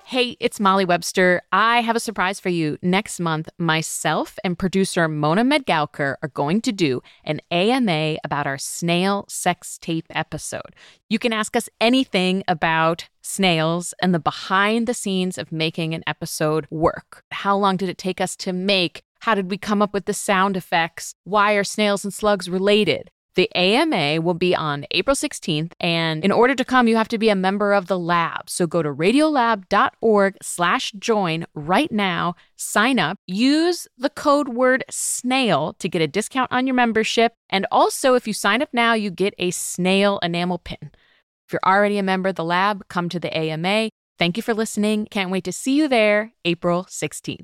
Hey, it's Molly Webster. I have a surprise for you. Next month, myself and producer Mona Medgalker are going to do an AMA about our snail sex tape episode. You can ask us anything about snails and the behind the scenes of making an episode work. How long did it take us to make? How did we come up with the sound effects? Why are snails and slugs related? The AMA will be on April 16th, and in order to come, you have to be a member of the lab. So go to radiolab.org/join right now, sign up, use the code word SNAIL to get a discount on your membership. And also, if you sign up now, you get a snail enamel pin. If you're already a member of the lab, come to the AMA. Thank you for listening. Can't wait to see you there, April 16th.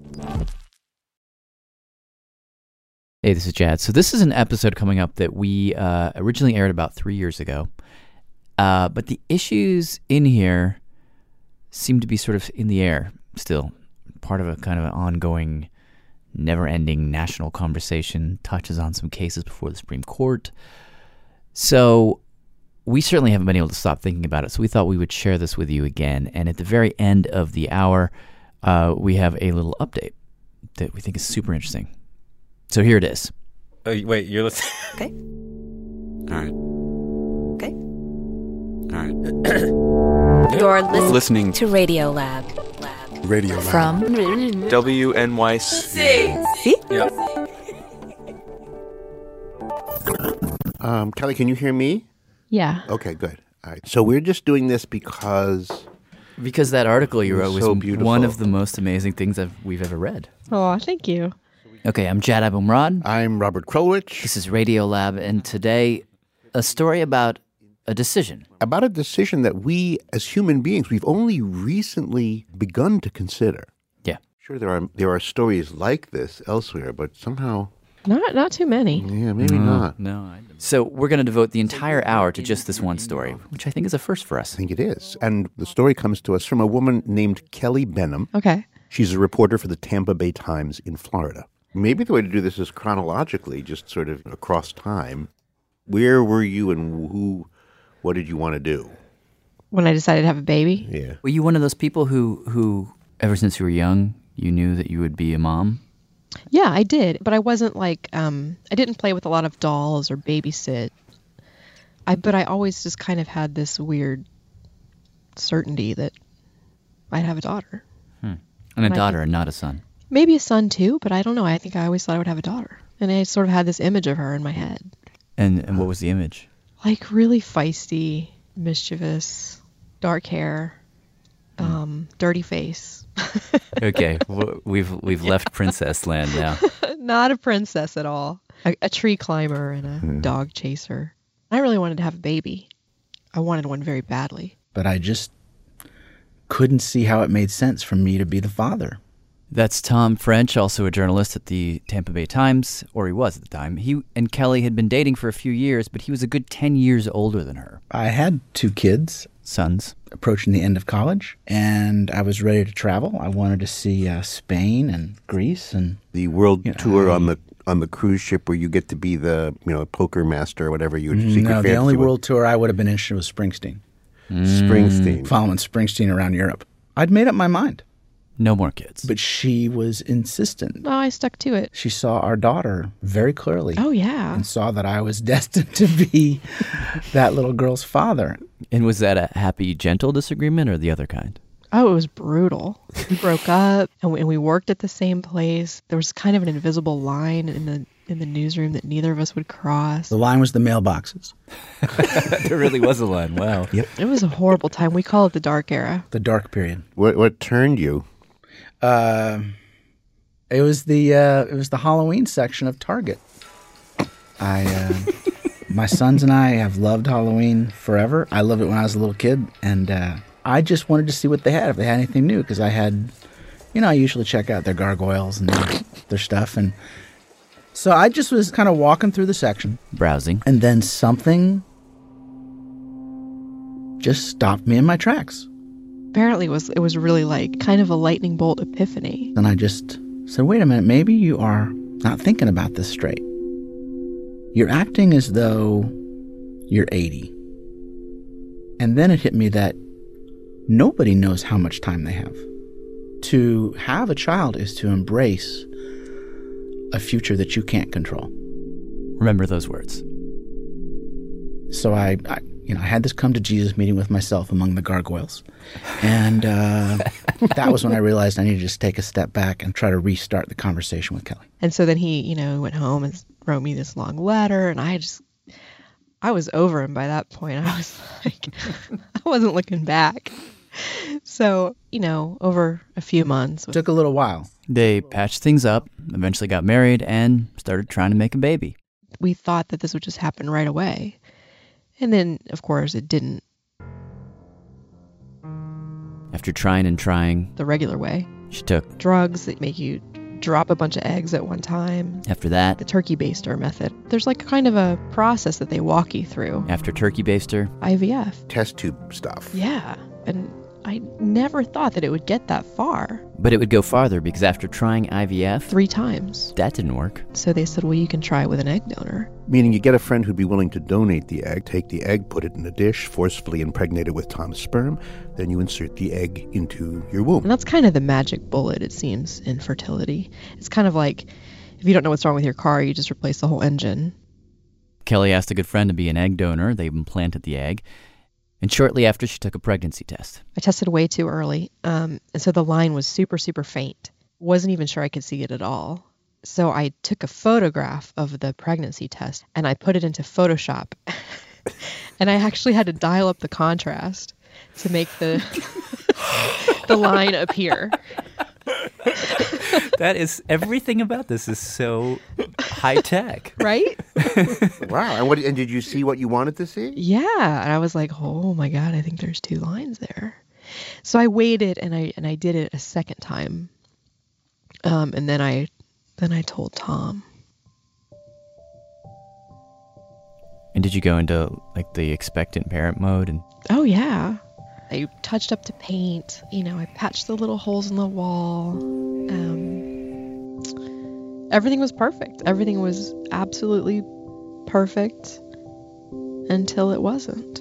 Hey, this is Jad. So this is an episode coming up that we originally aired about 3 years ago. But the issues in here seem to be sort of in the air still. Part of a kind of an ongoing, never-ending national conversation, touches on some cases before the Supreme Court. So we certainly haven't been able to stop thinking about it. So we thought we would share this with you again. And at the very end of the hour, we have a little update that we think is super interesting. So here it is. Wait, you're listening? Okay. All right. Okay. All right. You're Listening to Radio Lab. Radio Lab. From WNYC. See? Yeah. Kelly, can you hear me? Yeah. Okay, good. All right. So we're just doing this because that article you wrote was so beautiful. one of the most amazing things we've ever read. Oh, thank you. Okay, I'm Jad Abumrad. I'm Robert Krulwich. This is Radio Lab, and today, a story about a decision. About a decision that we, as human beings, we've only recently begun to consider. Yeah. Sure, there are stories like this elsewhere, but somehow, Not too many. yeah, maybe not. No. So we're going to devote the entire hour to just this one story, which I think is a first for us. I think it is. And the story comes to us from a woman named Kelly Benham. Okay. She's a reporter for the Tampa Bay Times in Florida. Maybe the way to do this is chronologically, just sort of across time. Where were you and what did you want to do? When I decided to have a baby? Yeah. Were you one of those people who ever since you were young, you knew that you would be a mom? Yeah, I did. But I wasn't like, I didn't play with a lot of dolls or babysit. But I always just kind of had this weird certainty that I'd have a daughter. And a daughter and not a son. Maybe a son too, but I don't know. I think I always thought I would have a daughter. And I sort of had this image of her in my head. And what was the image? Like really feisty, mischievous, dark hair, dirty face. Okay, we've left princess land now. Not a princess at all. A tree climber and a dog chaser. I really wanted to have a baby. I wanted one very badly. But I just couldn't see how it made sense for me to be the father. That's Tom French, also a journalist at the Tampa Bay Times, or he was at the time. He and Kelly had been dating for a few years, but he was a good 10 years older than her. I had 2 kids. Sons. Approaching the end of college, and I was ready to travel. I wanted to see Spain and Greece and the world tour on the cruise ship where you get to be the poker master or whatever you secret No, the fantasy only was. world tour I would have been interested in was Springsteen. Springsteen. Following Springsteen around Europe. I'd made up my mind. No more kids. But she was insistent. Oh, I stuck to it. She saw our daughter very clearly. Oh, yeah. And saw that I was destined to be that little girl's father. And was that a happy, gentle disagreement or the other kind? Oh, it was brutal. We broke up and we worked at the same place. There was kind of an invisible line in the newsroom that neither of us would cross. The line was the mailboxes. There really was a line. Wow. Yep. It was a horrible time. We call it the dark era. The dark period. What turned you? It was the Halloween section of Target. My sons and I have loved Halloween forever. I loved it when I was a little kid, and I just wanted to see what they had, if they had anything new, because I had, I usually check out their gargoyles and their stuff, and so I just was kind of walking through the section, browsing, and then something just stopped me in my tracks. Apparently, it was really like kind of a lightning bolt epiphany. And I just said, wait a minute, maybe you are not thinking about this straight. You're acting as though you're 80. And then it hit me that Nobody knows how much time they have. To have a child is to embrace a future that you can't control. Remember those words. So I had this come to Jesus meeting with myself among the gargoyles. And that was when I realized I needed to just take a step back and try to restart the conversation with Kelly. And so then he, went home and wrote me this long letter, and I was over him by that point. I was like, I wasn't looking back. So, over a few months. It took a little while. They patched things up, eventually got married, and started trying to make a baby. We thought that this would just happen right away. And then, of course, it didn't. After trying and trying, The regular way. she took. Drugs that make you drop a bunch of eggs at one time. After that, The turkey baster method. There's like kind of a process that they walk you through. after turkey baster, IVF. Test tube stuff. Yeah. And I never thought that it would get that far. but it would go farther because after trying IVF, 3 times. that didn't work. So they said, well, you can try with an egg donor. Meaning you get a friend who'd be willing to donate the egg, take the egg, put it in a dish, forcefully impregnate it with Tom's sperm, then you insert the egg into your womb. And that's kind of the magic bullet, it seems, in fertility. It's kind of like, if you don't know what's wrong with your car, you just replace the whole engine. Kelly asked a good friend to be an egg donor. They implanted the egg. And shortly after, she took a pregnancy test. I tested way too early, and so the line was super, super faint. Wasn't even sure I could see it at all. So I took a photograph of the pregnancy test, and I put it into Photoshop. And I actually had to dial up the contrast to make the the line appear. That is, everything about this is so high tech. Right? Wow. And did you see what you wanted to see? Yeah. And I was like, oh my God, I think there's 2 lines there. So I waited and I did it a second time. And then I told Tom. And did you go into like the expectant parent mode? And Oh yeah. I touched up to paint, I patched the little holes in the wall. Everything was perfect. Everything was absolutely perfect until it wasn't.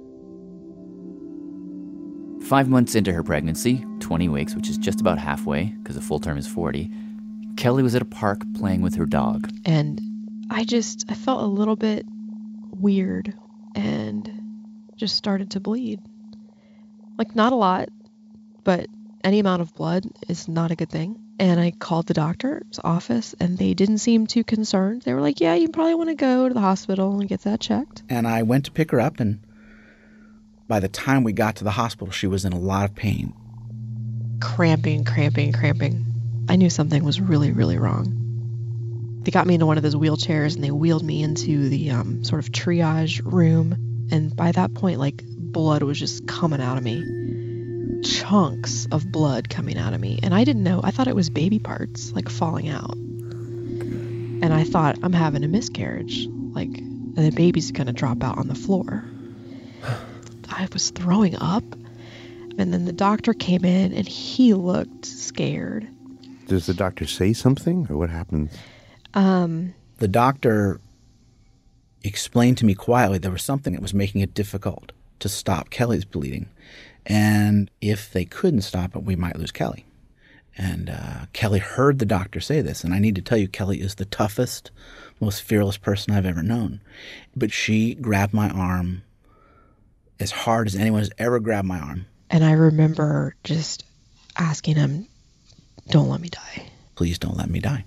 5 months into her pregnancy, 20 weeks, which is just about halfway because the full term is 40, Kelly was at a park playing with her dog. And I felt a little bit weird and just started to bleed. Like, not a lot, but any amount of blood is not a good thing. And I called the doctor's office, and they didn't seem too concerned. They were like, yeah, you probably want to go to the hospital and get that checked. And I went to pick her up, and by the time we got to the hospital, she was in a lot of pain. Cramping. I knew something was really, really wrong. They got me into one of those wheelchairs, and they wheeled me into the sort of triage room. And by that point, like, blood was just coming out of me. Chunks of blood coming out of me. And I didn't know. I thought it was baby parts, like, falling out. And I thought, I'm having a miscarriage. Like, the baby's going to drop out on the floor. I was throwing up. And then the doctor came in, and he looked scared. Does the doctor say something, or what happens? The doctor explained to me quietly there was something that was making it difficult to stop Kelly's bleeding. And if they couldn't stop it, we might lose Kelly. And Kelly heard the doctor say this. And I need to tell you, Kelly is the toughest, most fearless person I've ever known. But she grabbed my arm as hard as anyone has ever grabbed my arm. And I remember just asking him, don't let me die. Please don't let me die.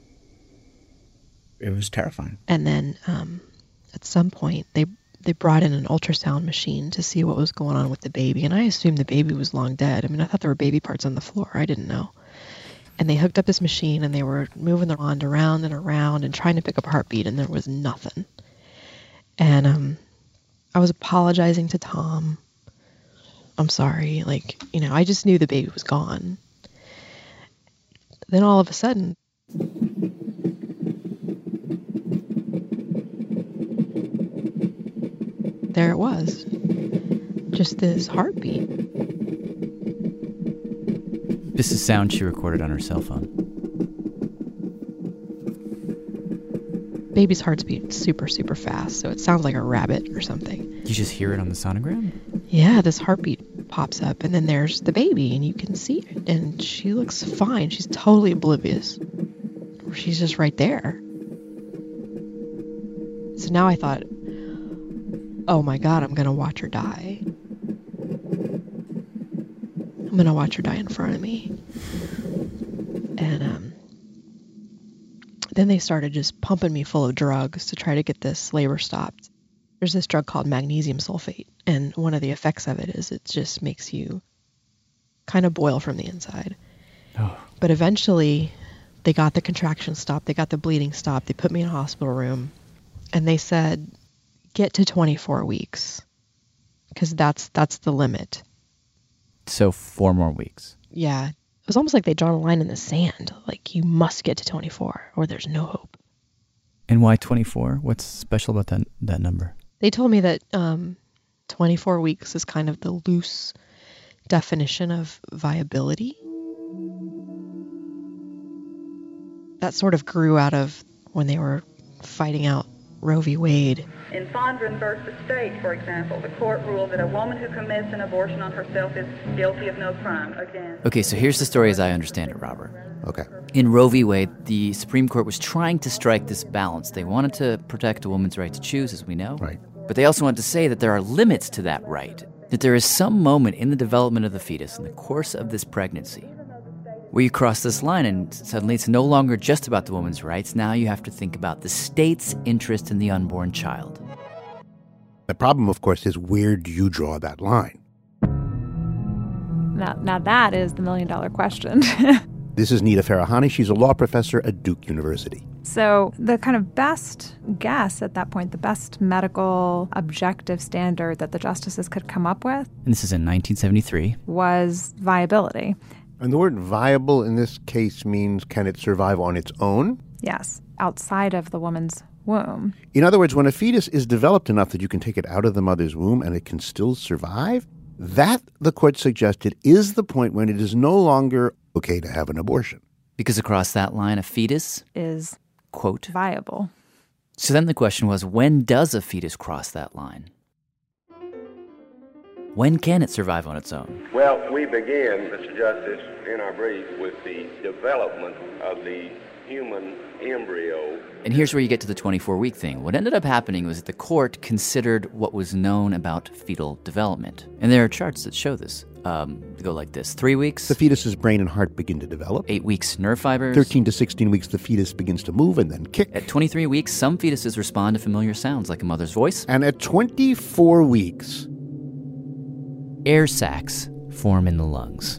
It was terrifying. And then at some point, they brought in an ultrasound machine to see what was going on with the baby. And I assumed the baby was long dead. I mean, I thought there were baby parts on the floor. I didn't know. And they hooked up this machine, and they were moving the wand around and around and trying to pick up a heartbeat, and there was nothing. And I was apologizing to Tom. I'm sorry. Like, I just knew the baby was gone. Then all of a sudden, there it was. Just this heartbeat. This is sound she recorded on her cell phone. Baby's heart's beat super, super fast, so it sounds like a rabbit or something. You just hear it on the sonogram? Yeah, this heartbeat pops up, and then there's the baby, and you can see it, and she looks fine. She's totally oblivious. She's just right there. So now I thought, oh my God, I'm going to watch her die. I'm going to watch her die in front of me. And then they started just pumping me full of drugs to try to get this labor stopped. There's this drug called magnesium sulfate, and one of the effects of it is it just makes you kind of boil from the inside. Oh. But eventually, they got the contraction stopped, they got the bleeding stopped, they put me in a hospital room, and they said, get to 24 weeks, because that's the limit. So 4 more weeks. Yeah. It was almost like they'd drawn a line in the sand, like you must get to 24 or there's no hope. And why 24? What's special about that number? They told me that 24 weeks is kind of the loose definition of viability. That sort of grew out of when they were fighting out Roe v. Wade. In Fondren versus State, for example, the court ruled that a woman who commits an abortion on herself is guilty of no crime. Again. Okay, so here's the story as I understand it, Robert. Okay. In Roe v. Wade, the Supreme Court was trying to strike this balance. They wanted to protect a woman's right to choose, as we know. Right. But they also wanted to say that there are limits to that right, that there is some moment in the development of the fetus, in the course of this pregnancy, where you cross this line and suddenly it's no longer just about the woman's rights. Now you have to think about the state's interest in the unborn child. The problem, of course, is where do you draw that line? Now that is the million-dollar question. This is Nita Farahani. She's a law professor at Duke University. So the kind of best guess at that point, the best medical objective standard that the justices could come up with, And this is in 1973. was viability. And the word viable in this case means can it survive on its own? Yes, outside of the woman's womb. In other words, when a fetus is developed enough that you can take it out of the mother's womb and it can still survive, that, the court suggested, is the point when it is no longer okay to have an abortion. Because across that line, a fetus, Is quote, viable. So then the question was, when does a fetus cross that line? When can it survive on its own? Well, we begin, Mr. Justice, in our brief with the development of the human embryo. And here's where you get to the 24-week thing. What ended up happening was that the court considered what was known about fetal development. And there are charts that show this. They go like this. 3 weeks. The fetus's brain and heart begin to develop. 8 weeks, nerve fibers. 13 to 16 weeks, the fetus begins to move and then kick. At 23 weeks, some fetuses respond to familiar sounds like a mother's voice. And at 24 weeks, Air sacs form in the lungs.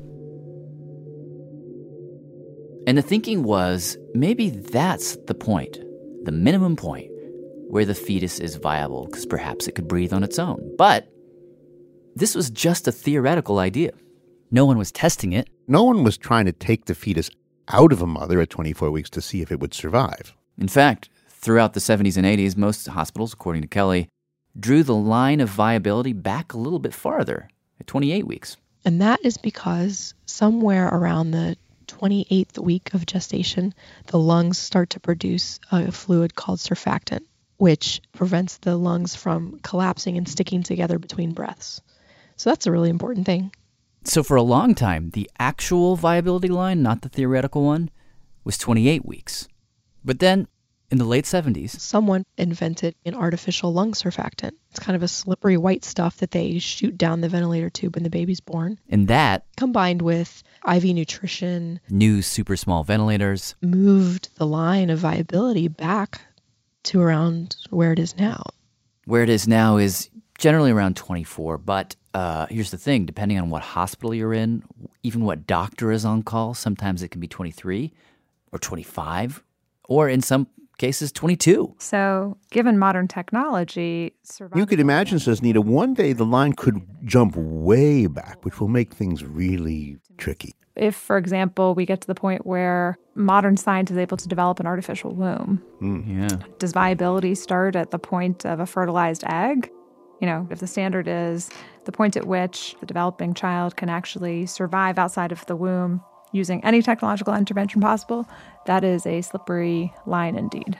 And the thinking was, maybe that's the point, the minimum point, where the fetus is viable, because perhaps it could breathe on its own. But this was just a theoretical idea. No one was testing it. no one was trying to take the fetus out of a mother at 24 weeks to see if it would survive. In fact, throughout the 70s and 80s, most hospitals, according to Kelly, drew the line of viability back a little bit farther, at 28 weeks. And that is because somewhere around the 28th week of gestation, the lungs start to produce a fluid called surfactant, which prevents the lungs from collapsing and sticking together between breaths. So that's a really important thing. So for a long time, the actual viability line, not the theoretical one, was 28 weeks. But then, in the late 70s, someone invented an artificial lung surfactant. It's kind of a slippery white stuff that they shoot down the ventilator tube when the baby's born. And that, combined with IV nutrition, new super small ventilators, moved the line of viability back to around where it is now. Where it is now is generally around 24, but here's the thing, depending on what hospital you're in, even what doctor is on call, sometimes it can be 23 or 25, or in some cases 22. So given modern technology, You could imagine, says Nita, one day the line could jump way back, which will make things really tricky. if, for example, we get to the point where modern science is able to develop an artificial womb, Yeah. does viability start at the point of a fertilized egg? You know, if the standard is the point at which the developing child can actually survive outside of the womb using any technological intervention possible, that is a slippery line indeed.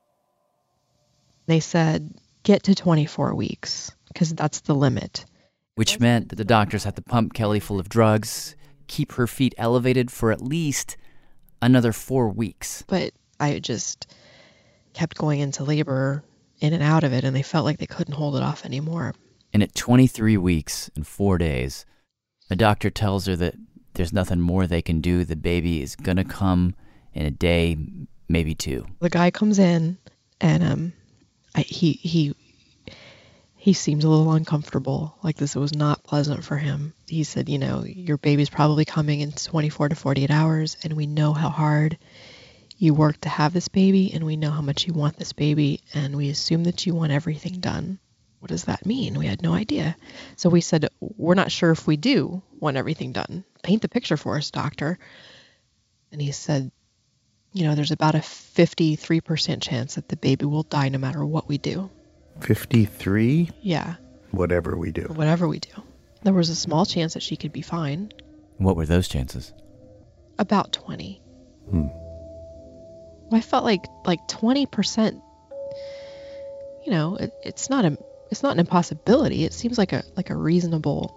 They said, get to 24 weeks, because that's the limit. which meant that the doctors had to pump Kelly full of drugs, keep her feet elevated for at least another 4 weeks. But I just kept going into labor, in and out of it, and they felt like they couldn't hold it off anymore. And at 23 weeks and 4 days, the doctor tells her that there's nothing more they can do. The baby is going to come in a day, maybe 2. The guy comes in, and he seemed a little uncomfortable, like this was not pleasant for him. He said, your baby's probably coming in 24 to 48 hours, and we know how hard you work to have this baby, and we know how much you want this baby, and we assume that you want everything done. What does that mean? We had no idea. So we said, we're not sure if we do want everything done. Paint the picture for us, doctor. And he said, there's about a 53% chance that the baby will die no matter what we do. 53? Yeah. Whatever we do. Whatever we do. There was a small chance that she could be fine. What were those chances? About 20. I felt like 20%, it's not an impossibility. It seems like a reasonable,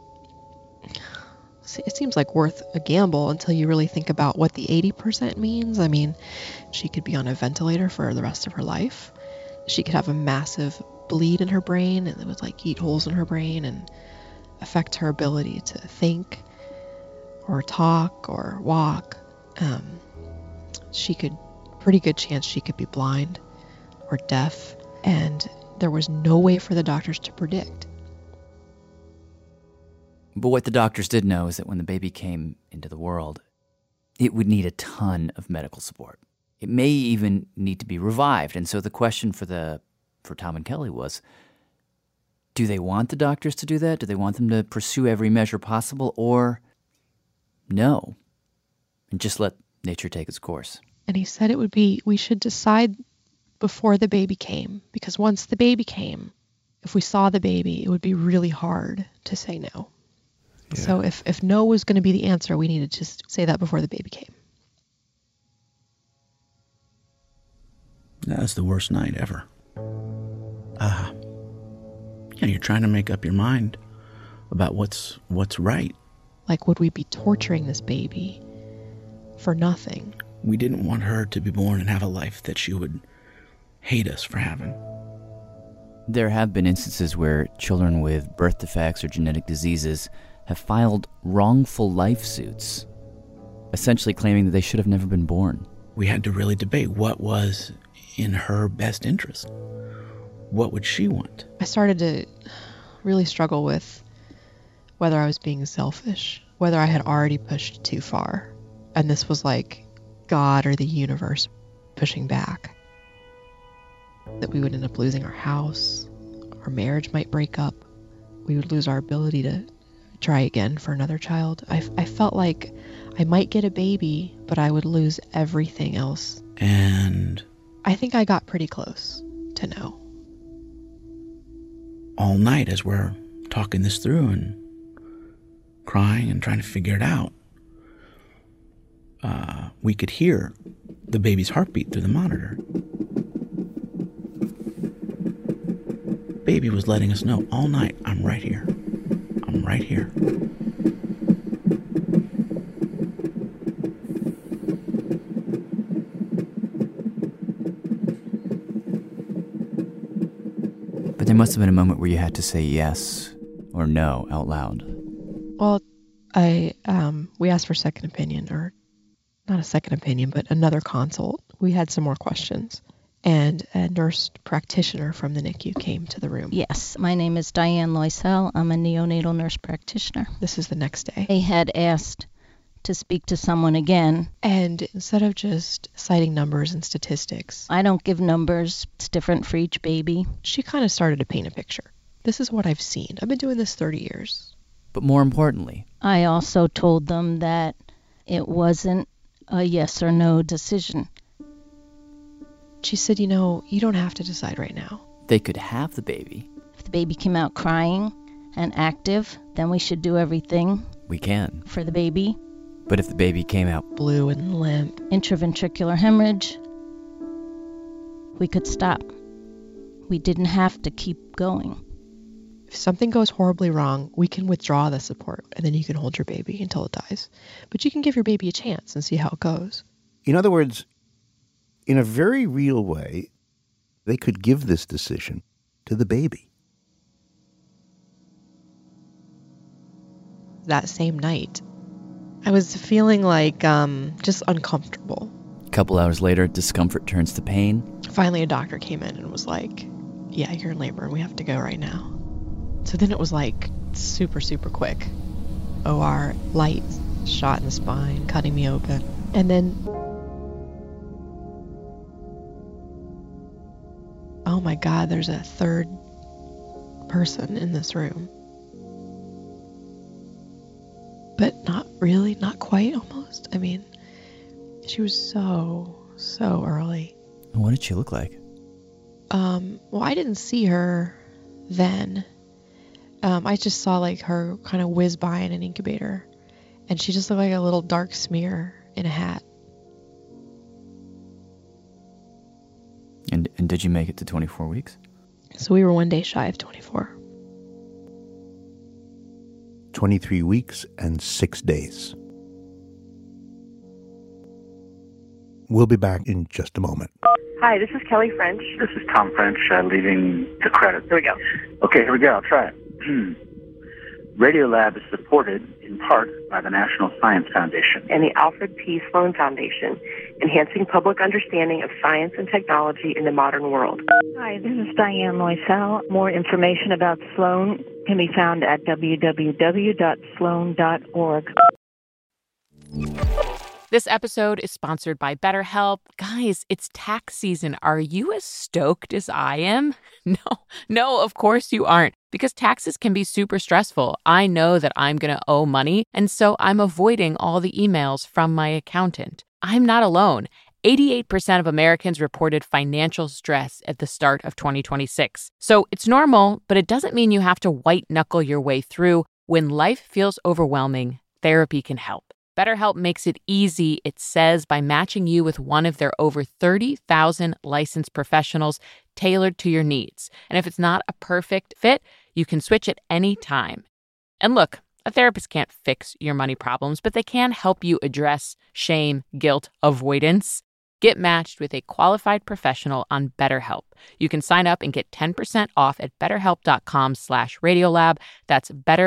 it seems like worth a gamble until you really think about what the 80% means. I mean, she could be on a ventilator for the rest of her life. She could have a massive bleed in her brain, and it would eat holes in her brain and affect her ability to think or talk or walk. Pretty good chance she could be blind or deaf, and there was no way for the doctors to predict. But what the doctors did know is that when the baby came into the world, it would need a ton of medical support. It may even need to be revived. And so the question for Tom and Kelly was, do they want the doctors to do that? Do they want them to pursue every measure possible, or no, and just let nature take its course? And he said we should decide before the baby came, because once the baby came, if we saw the baby, it would be really hard to say no. Yeah. So if no was going to be the answer, we needed to just say that before the baby came. That was the worst night ever. You're trying to make up your mind about what's right. Would we be torturing this baby for nothing? We didn't want her to be born and have a life that she would hate us for having. There have been instances where children with birth defects or genetic diseases have filed wrongful life suits, essentially claiming that they should have never been born. We had to really debate what was in her best interest. What would she want? I started to really struggle with whether I was being selfish, whether I had already pushed too far, and this was God or the universe pushing back. That we would end up losing our house, our marriage might break up, we would lose our ability to try again for another child. I felt like I might get a baby, but I would lose everything else. And I think I got pretty close to no. All night as we're talking this through and crying and trying to figure it out, we could hear the baby's heartbeat through the monitor. Baby was letting us know all night, I'm right here. I'm right here. But there must have been a moment where you had to say yes or no out loud. Well, we asked for second opinion, or not a second opinion, but another consult. We had some more questions, and a nurse practitioner from the NICU came to the room. Yes, my name is Diane Loisel. I'm a neonatal nurse practitioner. This is the next day. They had asked to speak to someone again. And instead of just citing numbers and statistics, I don't give numbers. It's different for each baby. She kind of started to paint a picture. This is what I've seen. I've been doing this 30 years. But more importantly, I also told them that it wasn't a yes or no decision. She said, you don't have to decide right now. They could have the baby. If the baby came out crying and active, then we should do everything. We can. For the baby. But if the baby came out blue and limp, intraventricular hemorrhage, we could stop. We didn't have to keep going. If something goes horribly wrong, we can withdraw the support, and then you can hold your baby until it dies. But you can give your baby a chance and see how it goes. In other words, in a very real way, they could give this decision to the baby. That same night, I was feeling like just uncomfortable. A couple hours later, discomfort turns to pain. Finally, a doctor came in and was like, yeah, you're in labor and we have to go right now. So then it was like super, super quick. OR, light, shot in the spine, cutting me open. And then, oh my God, there's a third person in this room. But not really, not quite almost. I mean, she was so early. What did she look like? Well, I didn't see her then. I just saw like her kind of whiz by in an incubator, and she just looked like a little dark smear in a hat. And did you make it to 24 weeks? So we were 1 day shy of 24. 23 weeks and 6 days. We'll be back in just a moment. Hi, this is Kelly French. This is Tom French, leaving the credit. Here we go. Okay, here we go. I'll try it. Radiolab is supported in part by the National Science Foundation And the Alfred P. Sloan Foundation, enhancing public understanding of science and technology in the modern world. Hi, this is Diane Loisel. More information about Sloan can be found at www.sloan.org. This episode is sponsored by BetterHelp. Guys, it's tax season. Are you as stoked as I am? No, of course you aren't, because taxes can be super stressful. I know that I'm going to owe money, and so I'm avoiding all the emails from my accountant. I'm not alone. 88% of Americans reported financial stress at the start of 2026. So it's normal, but it doesn't mean you have to white-knuckle your way through. When life feels overwhelming, therapy can help. BetterHelp makes it easy, it says, by matching you with one of their over 30,000 licensed professionals tailored to your needs. And if it's not a perfect fit, you can switch at any time. And look, a therapist can't fix your money problems, but they can help you address shame, guilt, avoidance. Get matched with a qualified professional on BetterHelp. You can sign up and get 10% off at betterhelp.com/radiolab. That's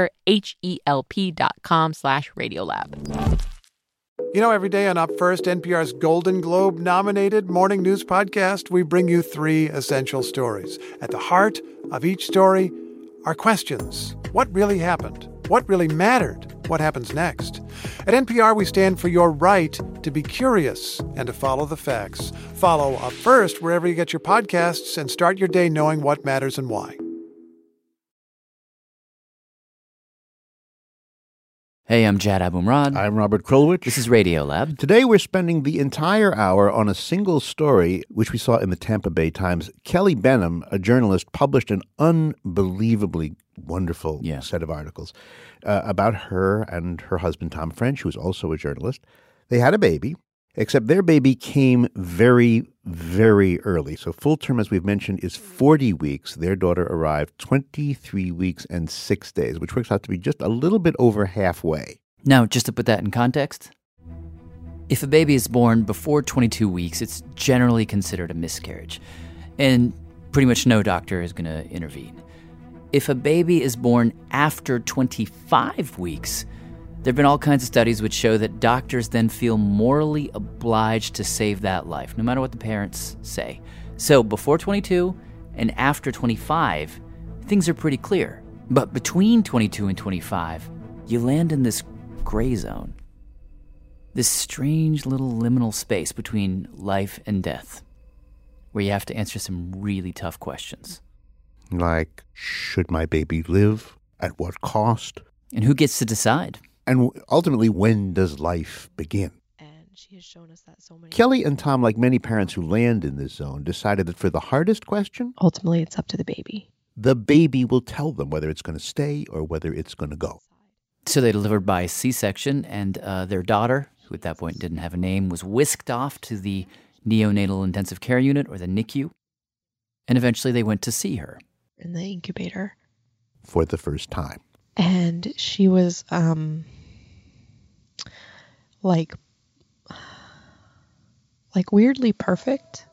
betterhelp.com/radiolab. You know, every day on Up First, NPR's Golden Globe-nominated morning news podcast, we bring you 3 essential stories. At the heart of each story are questions. What really happened? What really mattered? What happens next? At NPR, we stand for your right to be curious and to follow the facts. Follow Up First wherever you get your podcasts and start your day knowing what matters and why. Hey, I'm Jad Abumrad. I'm Robert Krulwich. This is Radiolab. Today we're spending the entire hour on a single story, which we saw in the Tampa Bay Times. Kelly Benham, a journalist, published an unbelievably wonderful set of articles about her and her husband, Tom French, who was also a journalist. They had a baby, except their baby came very, very early. So full term, as we've mentioned, is 40 weeks. Their daughter arrived 23 weeks and 6 days, which works out to be just a little bit over halfway. Now, just to put that in context, if a baby is born before 22 weeks, it's generally considered a miscarriage, and pretty much no doctor is going to intervene. If a baby is born after 25 weeks, there have been all kinds of studies which show that doctors then feel morally obliged to save that life, no matter what the parents say. So before 22 and after 25, things are pretty clear. But between 22 and 25, you land in this gray zone, this strange little liminal space between life and death, where you have to answer some really tough questions. Like, should my baby live? At what cost? And who gets to decide? And ultimately, when does life begin? And she has shown us that so many Kelly and Tom, like many parents who land in this zone, decided that for the hardest question, ultimately it's up to the baby. The baby will tell them whether it's going to stay or whether it's going to go. So they delivered by C-section, and their daughter, who at that point didn't have a name, was whisked off to the neonatal intensive care unit, or the NICU, and eventually they went to see her. In the incubator. for the first time. And she was like weirdly perfect.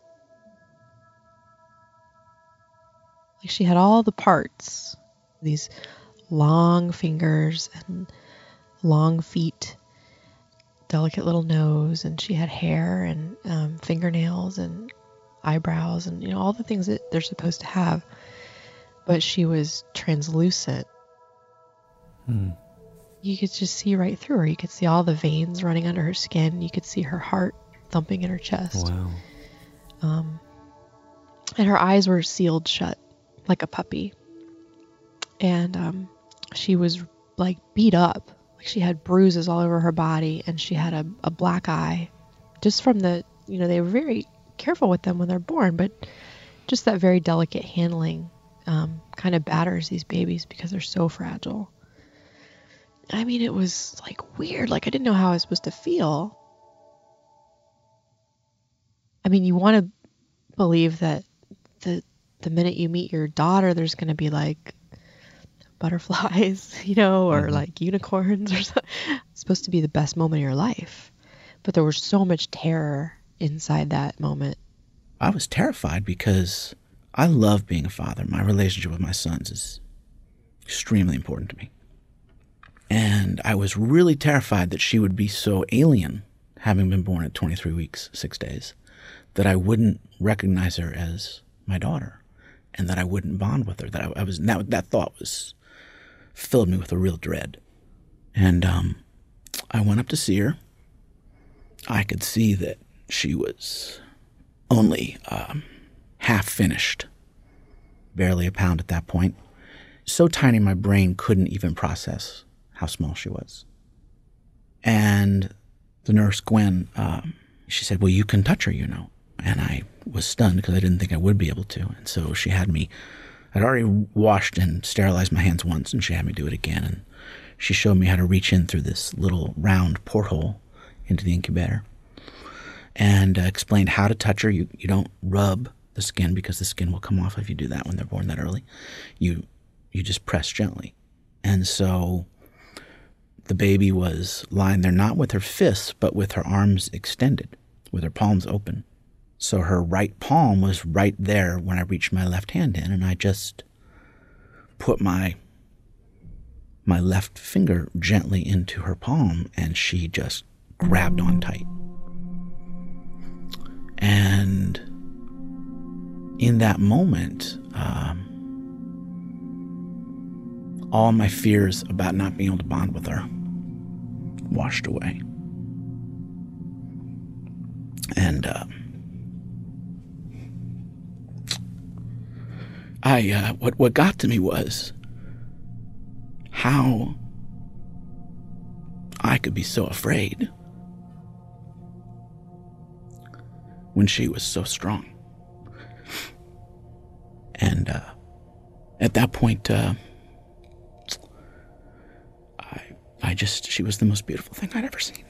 Like she had all the parts, these long fingers and long feet, delicate little nose, and she had hair and fingernails and eyebrows and, you know, all the things that they're supposed to have. But she was translucent. You could just see right through her. You could see all the veins running under her skin. You could see her heart thumping in her chest. Wow. And her eyes were sealed shut like a puppy. And she was like beat up. Like she had bruises all over her body, and she had a black eye. Just from the, you know, they were very careful with them when they're born, but just that very delicate handling kind of batters these babies because they're so fragile. I mean, it was like weird. Like I didn't know how I was supposed to feel. I mean, you want to believe that the minute you meet your daughter, there's going to be like butterflies, you know, or like unicorns or something. It's supposed to be the best moment of your life. But there was so much terror inside that moment. I was terrified because I love being a father. My relationship with my sons is extremely important to me. And I was really terrified that she would be so alien, having been born at 23 weeks, 6 days, that I wouldn't recognize her as my daughter, and that I wouldn't bond with her. That thought filled me with a real dread. And I went up to see her. I could see that she was only half finished, barely a pound at that point. So tiny my brain couldn't even process how small she was. And the nurse, Gwen, she said, well, you can touch her, you know. And I was stunned because I didn't think I would be able to. And so she had me, I'd already washed and sterilized my hands once, and she had me do it again. And she showed me how to reach in through this little round porthole into the incubator, and explained how to touch her. You don't rub the skin because the skin will come off if you do that when they're born that early. You just press gently. And so the baby was lying there not with her fists, but with her arms extended, with her palms open. So her right palm was right there when I reached my left hand in, and I just put my left finger gently into her palm, and she just grabbed on tight. And in that moment, all my fears about not being able to bond with her washed away. And what got to me was how I could be so afraid when she was so strong. And at that point, she was the most beautiful thing I'd ever seen.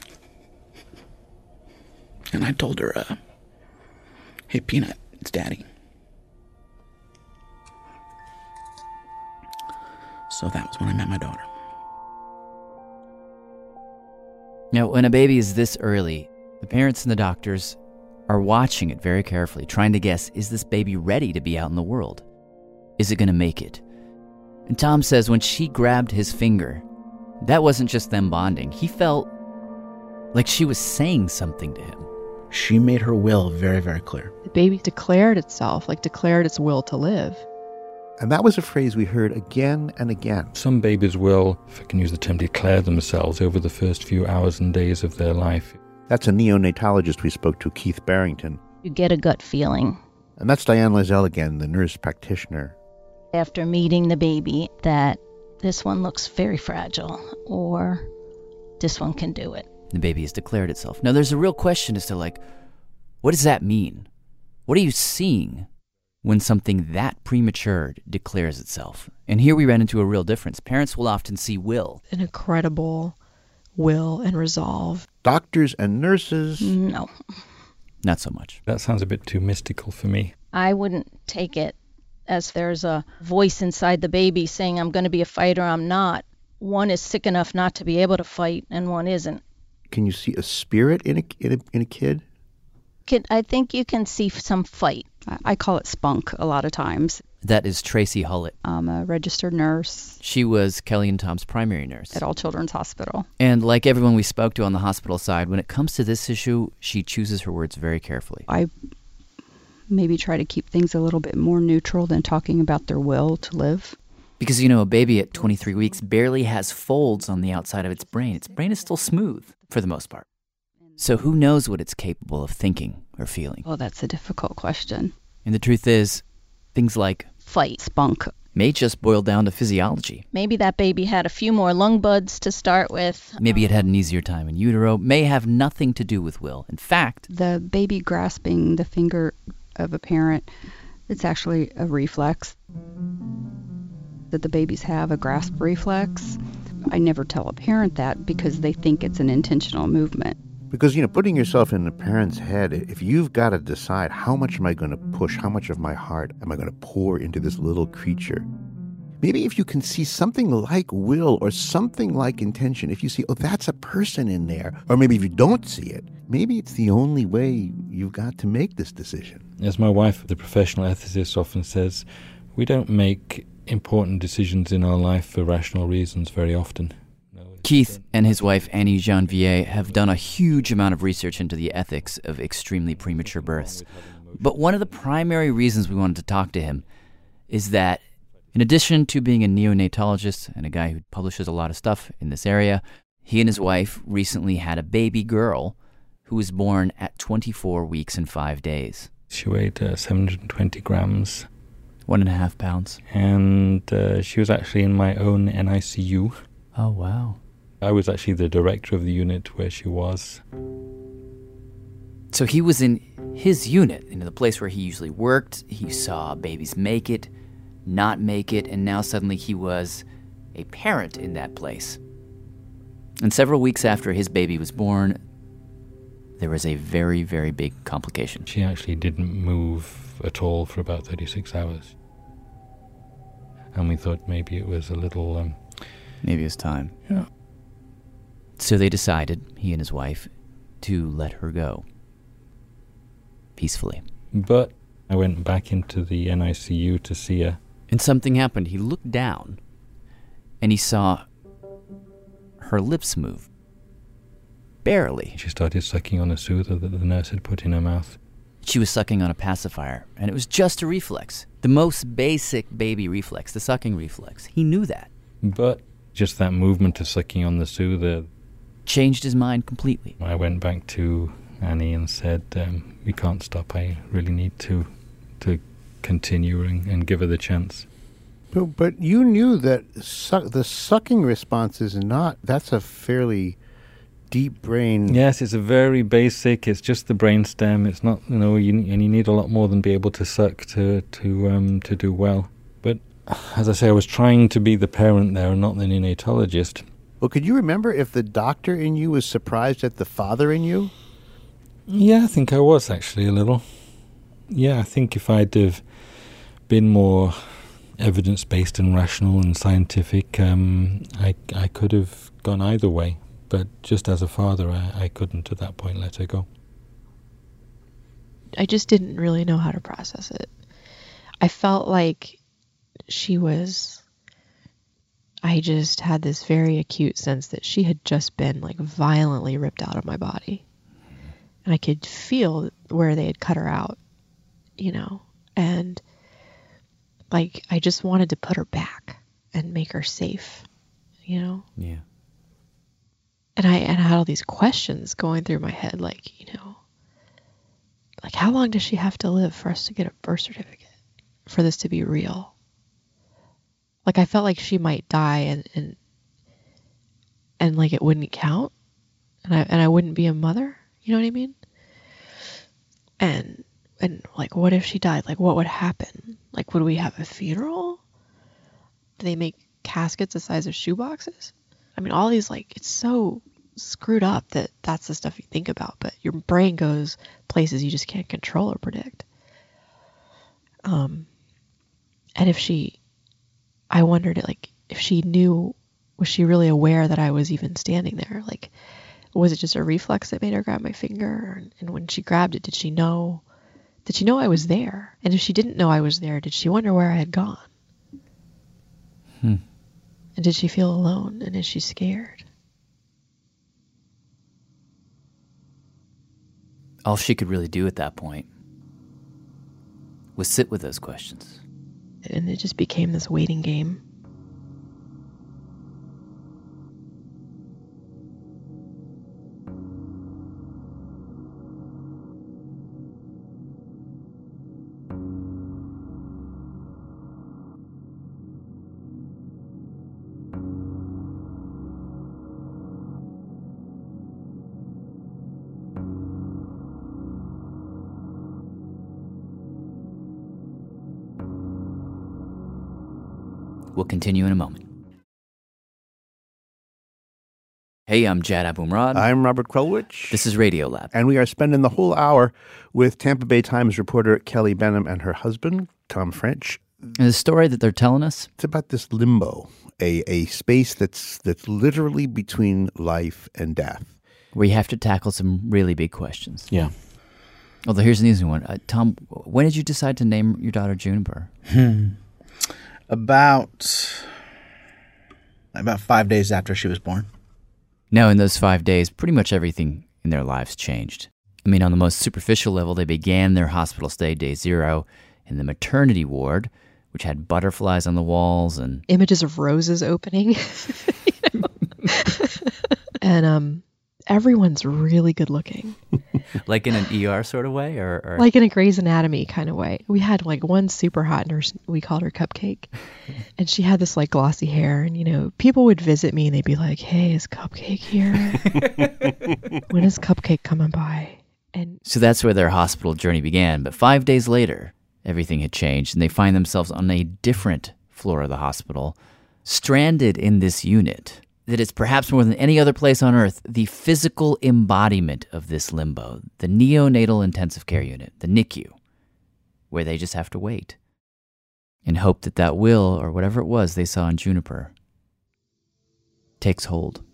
And I told her, hey, Peanut, it's Daddy. So that was when I met my daughter. Now, when a baby is this early, the parents and the doctors are watching it very carefully, trying to guess, is this baby ready to be out in the world? Is it going to make it? And Tom says when she grabbed his finger, that wasn't just them bonding. He felt like she was saying something to him. She made her will very, very clear. The baby declared itself, like declared its will to live. And that was a phrase we heard again and again. Some babies will, if I can use the term, declare themselves over the first few hours and days of their life. That's a neonatologist we spoke to, Keith Barrington. You get a gut feeling. And that's Diane Loiselle again, the nurse practitioner. After meeting the baby, that this one looks very fragile, or this one can do it. The baby has declared itself. Now, there's a real question as to, like, what does that mean? What are you seeing when something that premature declares itself? And here we ran into a real difference. Parents will often see will. An incredible will and resolve. Doctors and nurses? No. Not so much. That sounds a bit too mystical for me. I wouldn't take it as there's a voice inside the baby saying, I'm going to be a fighter, I'm not. One is sick enough not to be able to fight, and one isn't. Can you see a spirit in a kid? I think you can see some fight. I call it spunk a lot of times. That is Tracy Hullett. I'm a registered nurse. She was Kelly and Tom's primary nurse at All Children's Hospital. And like everyone we spoke to on the hospital side, when it comes to this issue, she chooses her words very carefully. I maybe try to keep things a little bit more neutral than talking about their will to live. Because, a baby at 23 weeks barely has folds on the outside of its brain. Its brain is still smooth, for the most part. So who knows what it's capable of thinking or feeling? Oh, that's a difficult question. And the truth is, things like fight, spunk, may just boil down to physiology. Maybe that baby had a few more lung buds to start with. Maybe it had an easier time in utero. May have nothing to do with will. In fact, the baby grasping the finger of a parent, it's actually a reflex that the babies have, a grasp reflex. I never tell a parent that because they think it's an intentional movement. Because, putting yourself in the parent's head, if you've got to decide how much am I going to push, how much of my heart am I going to pour into this little creature, maybe if you can see something like will or something like intention, if you see, oh, that's a person in there, or maybe if you don't see it, maybe it's the only way you've got to make this decision. As my wife, the professional ethicist, often says, we don't make important decisions in our life for rational reasons very often. Keith and his wife, Annie Janvier, have done a huge amount of research into the ethics of extremely premature births. But one of the primary reasons we wanted to talk to him is that, in addition to being a neonatologist and a guy who publishes a lot of stuff in this area, he and his wife recently had a baby girl who was born at 24 weeks and 5 days. She weighed 720 grams. 1.5 pounds. And she was actually in my own NICU. Oh, wow. I was actually the director of the unit where she was. So he was in his unit, the place where he usually worked. He saw babies make it, not make it, and now suddenly he was a parent in that place. And several weeks after his baby was born, there was a very, very big complication. She actually didn't move at all for about 36 hours. And we thought maybe it was a little... maybe it was time. Yeah. So they decided, he and his wife, to let her go. Peacefully. But I went back into the NICU to see her. And something happened. He looked down, and he saw her lips move. Barely. She started sucking on a soother that the nurse had put in her mouth. She was sucking on a pacifier, and it was just a reflex. The most basic baby reflex, the sucking reflex. He knew that. But just that movement of sucking on the soother changed his mind completely. I went back to Annie and said, we can't stop. I really need to continue and give her the chance. But you knew that the sucking response is not, that's a fairly deep brain. Yes, it's a very basic, it's just the brainstem. It's not, and you need a lot more than be able to suck to do well. But as I say, I was trying to be the parent there and not the neonatologist. Well, could you remember if the doctor in you was surprised at the father in you? Yeah, I think I was actually a little. Yeah, I think if I'd have been more evidence-based and rational and scientific, I could have gone either way. But just as a father, I couldn't at that point let her go. I just didn't really know how to process it. I felt like I just had this very acute sense that she had just been violently ripped out of my body. And I could feel where they had cut her out, and I just wanted to put her back and make her safe, Yeah. And I had all these questions going through my head, how long does she have to live for us to get a birth certificate, for this to be real? I felt like she might die and it wouldn't count, and I wouldn't be a mother. You know what I mean? And what if she died? What would happen? Would we have a funeral? Do they make caskets the size of shoeboxes? I mean, all these, it's so screwed up that that's the stuff you think about, but your brain goes places you just can't control or predict. And I wondered, like, if she knew, was she really aware that I was even standing there? Like, was it just a reflex that made her grab my finger? And when she grabbed it, did she know I was there? And if she didn't know I was there, did she wonder where I had gone? And did she feel alone? And is she scared? All she could really do at that point was sit with those questions. And it just became this waiting game. We'll continue in a moment. Hey, I'm Jad Abumrad. I'm Robert Krulwich. This is Radiolab. And we are spending the whole hour with Tampa Bay Times reporter Kelly Benham and her husband, Tom French. And the story that they're telling us? It's about this limbo, a space that's literally between life and death. Where you have to tackle some really big questions. Yeah. Although here's an easy one. Tom, when did you decide to name your daughter Juniper? About 5 days after she was born. Now, in those 5 days, pretty much everything in their lives changed. I mean, on the most superficial level, they began their hospital stay day 0 in the maternity ward, which had butterflies on the walls and images of roses opening. And everyone's really good looking. Like in an ER sort of way? Or like in a Grey's Anatomy kind of way. We had like one super hot nurse, we called her Cupcake. And she had this like glossy hair. And, people would visit me and they'd be like, hey, is Cupcake here? When is Cupcake coming by? And so that's where their hospital journey began. But 5 days later, everything had changed. And they find themselves on a different floor of the hospital, stranded in this unit that is perhaps more than any other place on earth, the physical embodiment of this limbo, the neonatal intensive care unit, the NICU, where they just have to wait and hope that that will, or whatever it was they saw in Juniper, takes hold.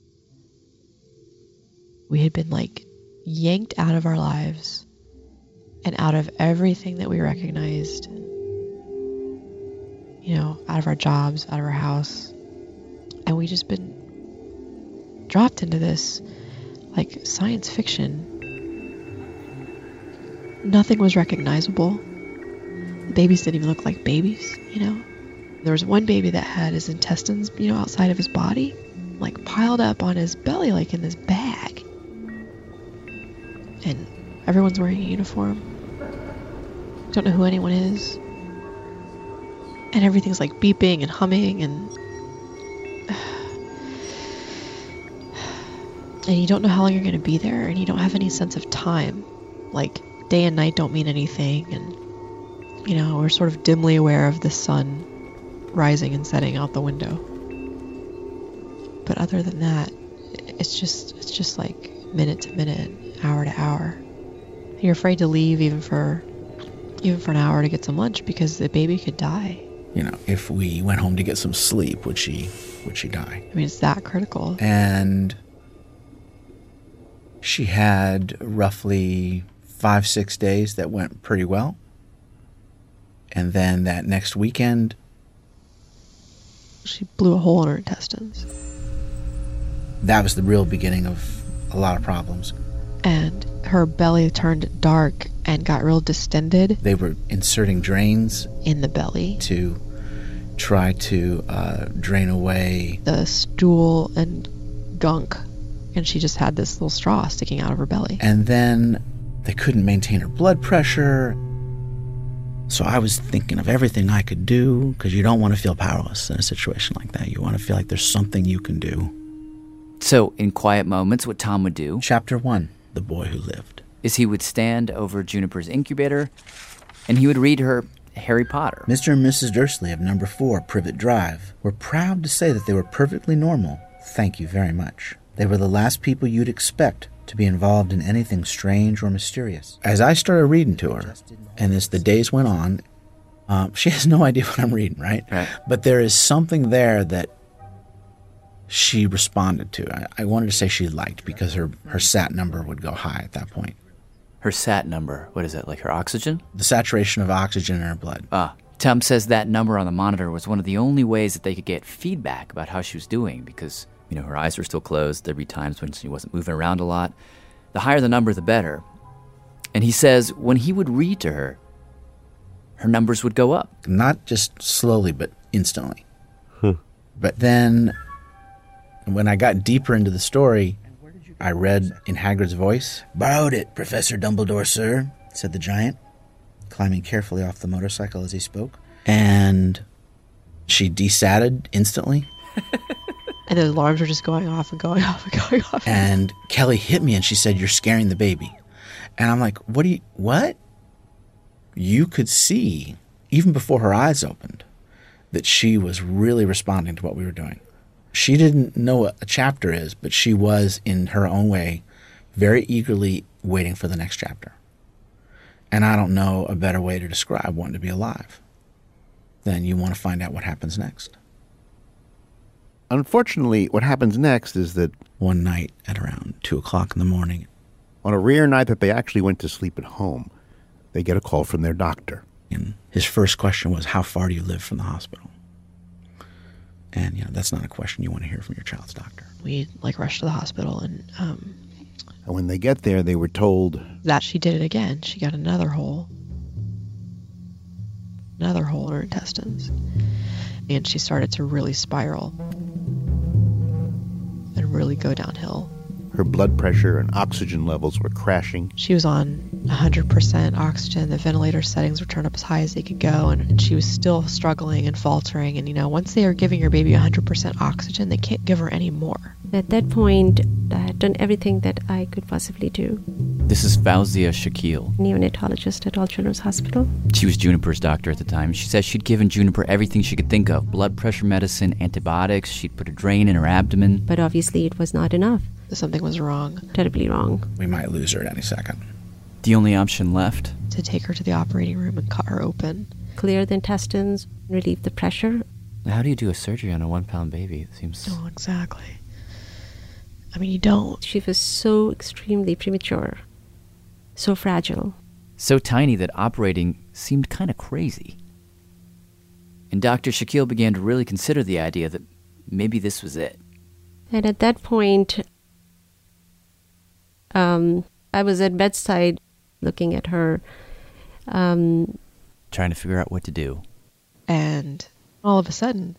We had been yanked out of our lives and out of everything that we recognized, out of our jobs, out of our house. And we just been dropped into this, science fiction. Nothing was recognizable. The babies didn't even look like babies, There was one baby that had his intestines, outside of his body, piled up on his belly, in this bag. And everyone's wearing a uniform. Don't know who anyone is. And everything's beeping and humming and you don't know how long you're going to be there, and you don't have any sense of time. Day and night don't mean anything, and, we're sort of dimly aware of the sun rising and setting out the window. But other than that, it's just minute to minute, hour to hour. And you're afraid to leave even for an hour to get some lunch because the baby could die. If we went home to get some sleep, would she die? I mean, it's that critical. And she had roughly 5-6 days that went pretty well. And then that next weekend, she blew a hole in her intestines. That was the real beginning of a lot of problems. And her belly turned dark and got real distended. They were inserting drains in the belly to try to drain away the stool and gunk. And she just had this little straw sticking out of her belly. And then they couldn't maintain her blood pressure. So I was thinking of everything I could do, because you don't want to feel powerless in a situation like that. You want to feel like there's something you can do. So, in quiet moments, what Tom would do... Chapter 1, The Boy Who Lived. ...is he would stand over Juniper's incubator, and he would read her Harry Potter. Mr. and Mrs. Dursley of number 4 Privet Drive were proud to say that they were perfectly normal. Thank you very much. They were the last people you'd expect to be involved in anything strange or mysterious. As I started reading to her, and as the days went on, She has no idea what I'm reading, right? But there is something there that she responded to. I wanted to say she liked because her SAT number would go high at that point. Her SAT number, what is that, like her oxygen? The saturation of oxygen in her blood. Tom says that number on the monitor was one of the only ways that they could get feedback about how she was doing because, her eyes were still closed. There'd be times when she wasn't moving around a lot. The higher the number, the better. And he says when he would read to her, her numbers would go up. Not just slowly, but instantly. But then, when I got deeper into the story, I read in Hagrid's voice, "Borrowed it, Professor Dumbledore, sir," said the giant, climbing carefully off the motorcycle as he spoke. And she desatted instantly. And the alarms were just going off and going off and going off. And Kelly hit me and she said, "You're scaring the baby." And I'm like, what? You could see, even before her eyes opened, that she was really responding to what we were doing. She didn't know what a chapter is, but she was, in her own way, very eagerly waiting for the next chapter. And I don't know a better way to describe wanting to be alive than you want to find out what happens next. Unfortunately, what happens next is that one night at around 2 o'clock in the morning, on a rare night that they actually went to sleep at home, they get a call from their doctor. And his first question was, "How far do you live from the hospital?" And, that's not a question you want to hear from your child's doctor. We, rushed to the hospital, and when they get there, they were told that she did it again. She got another hole in her intestines. And she started to really spiral and really go downhill. Her blood pressure and oxygen levels were crashing. She was on 100% oxygen. The ventilator settings were turned up as high as they could go, and she was still struggling and faltering. And, once they are giving your baby 100% oxygen, they can't give her any more. At that point, I had done everything that I could possibly do. This is Fauzia Shakil, neonatologist at All Children's Hospital. She was Juniper's doctor at the time. She says she'd given Juniper everything she could think of. Blood pressure medicine, antibiotics. She'd put a drain in her abdomen. But obviously it was not enough. Something was wrong. Terribly wrong. We might lose her at any second. The only option left? To take her to the operating room and cut her open. Clear the intestines, relieve the pressure. How do you do a surgery on a 1-pound baby? It seems... Oh, exactly. You don't. She was so extremely premature. So fragile. So tiny that operating seemed kind of crazy. And Dr. Shakil began to really consider the idea that maybe this was it. And at that point, I was at bedside looking at her. Trying to figure out what to do. And all of a sudden,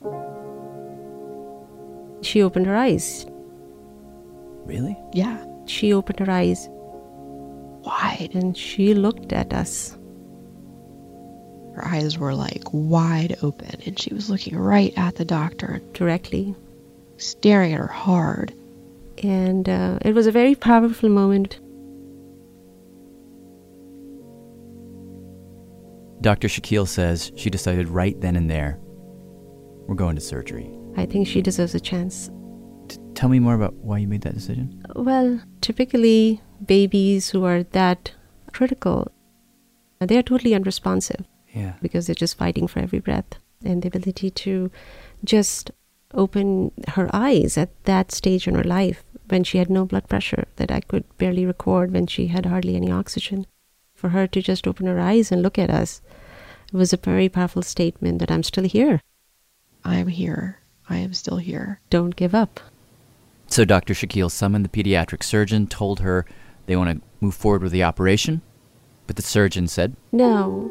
she opened her eyes. Really? Yeah. She opened her eyes wide and she looked at us. Her eyes were wide open, and she was looking right at the doctor. Directly. Staring at her hard. And it was a very powerful moment. Dr. Shakil says she decided right then and there, we're going to surgery. I think she deserves a chance. Tell me more about why you made that decision. Well, typically babies who are that critical, they are totally unresponsive. Yeah. Because they're just fighting for every breath. And the ability to just open her eyes at that stage in her life when she had no blood pressure that I could barely record, when she had hardly any oxygen. For her to just open her eyes and look at us, it was a very powerful statement that I'm still here. I am here. I am still here. Don't give up. So Dr. Shakil summoned the pediatric surgeon, told her they want to move forward with the operation, but the surgeon said, "No."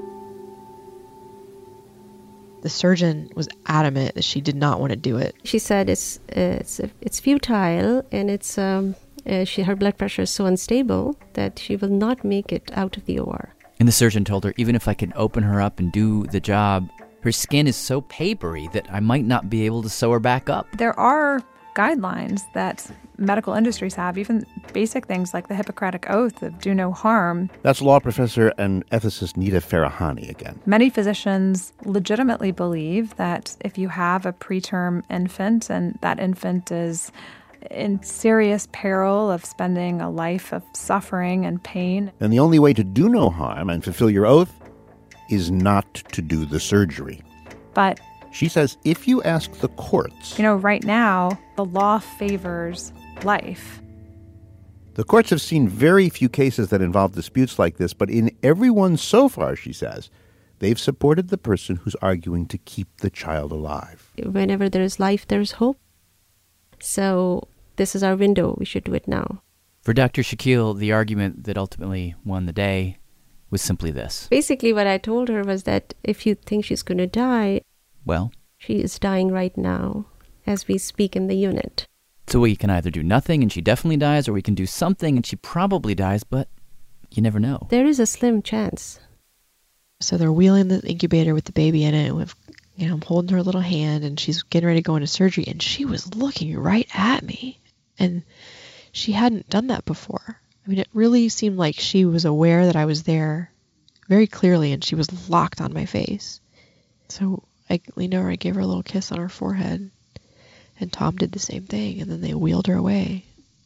The surgeon was adamant that she did not want to do it. She said it's futile, and it's her blood pressure is so unstable that she will not make it out of the OR. And the surgeon told her, even if I can open her up and do the job, her skin is so papery that I might not be able to sew her back up. There are guidelines that medical industries have, even basic things like the Hippocratic Oath of do no harm. That's law professor and ethicist Nita Farahani again. Many physicians legitimately believe that if you have a preterm infant and that infant is in serious peril of spending a life of suffering and pain, and the only way to do no harm and fulfill your oath is not to do the surgery. But she says if you ask the courts... right now, the law favors life. The courts have seen very few cases that involve disputes like this, but in every one so far, she says, they've supported the person who's arguing to keep the child alive. Whenever there is life, there is hope. So this is our window. We should do it now. For Dr. Shakil, the argument that ultimately won the day was simply this. Basically, what I told her was that if you think she's going to die, well, she is dying right now as we speak in the unit. So we can either do nothing and she definitely dies, or we can do something and she probably dies, but you never know. There is a slim chance. So they're wheeling the incubator with the baby in it. With, I'm holding her little hand, and she's getting ready to go into surgery, and she was looking right at me. And she hadn't done that before. I mean, it really seemed like she was aware that I was there very clearly, and she was locked on my face. So I leaned over and gave her a little kiss on her forehead. And Tom did the same thing, and then they wheeled her away.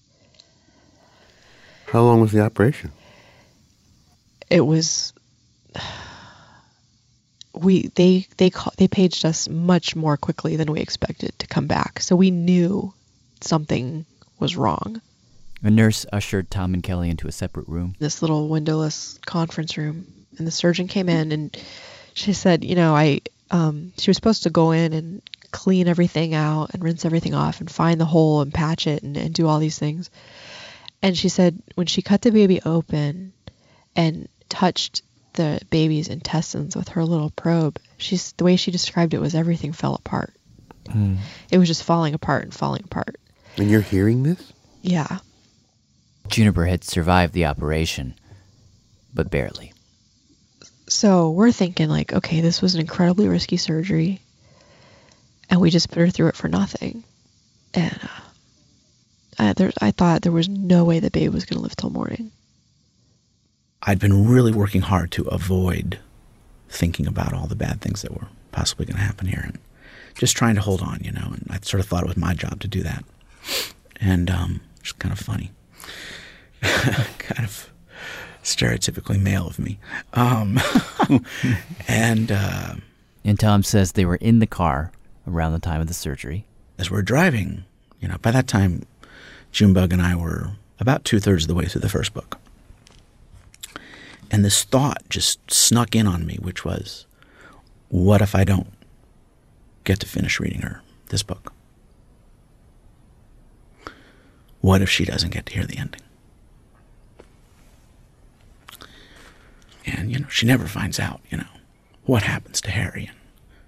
How long was the operation? It was... They paged us much more quickly than we expected to come back. So we knew something was wrong. A nurse ushered Tom and Kelly into a separate room. This little windowless conference room. And the surgeon came in, and she said, she was supposed to go in and clean everything out and rinse everything off and find the hole and patch it and do all these things. And she said when she cut the baby open and touched the baby's intestines with her little probe, the way she described it was everything fell apart. It was just falling apart and falling apart. And you're hearing this? Yeah. Juniper had survived the operation, but barely. So we're thinking okay, this was an incredibly risky surgery, and we just put her through it for nothing. And I thought there was no way the baby was going to live till morning. I'd been really working hard to avoid thinking about all the bad things that were possibly going to happen here, and just trying to hold on, and I sort of thought it was my job to do that. And it's kind of funny. Kind of stereotypically male of me. And Tom says they were in the car around the time of the surgery. As we're driving, by that time, Junebug and I were about 2/3 of the way through the first book. And this thought just snuck in on me, which was, what if I don't get to finish reading her this book? What if she doesn't get to hear the ending? And, she never finds out, what happens to Harry and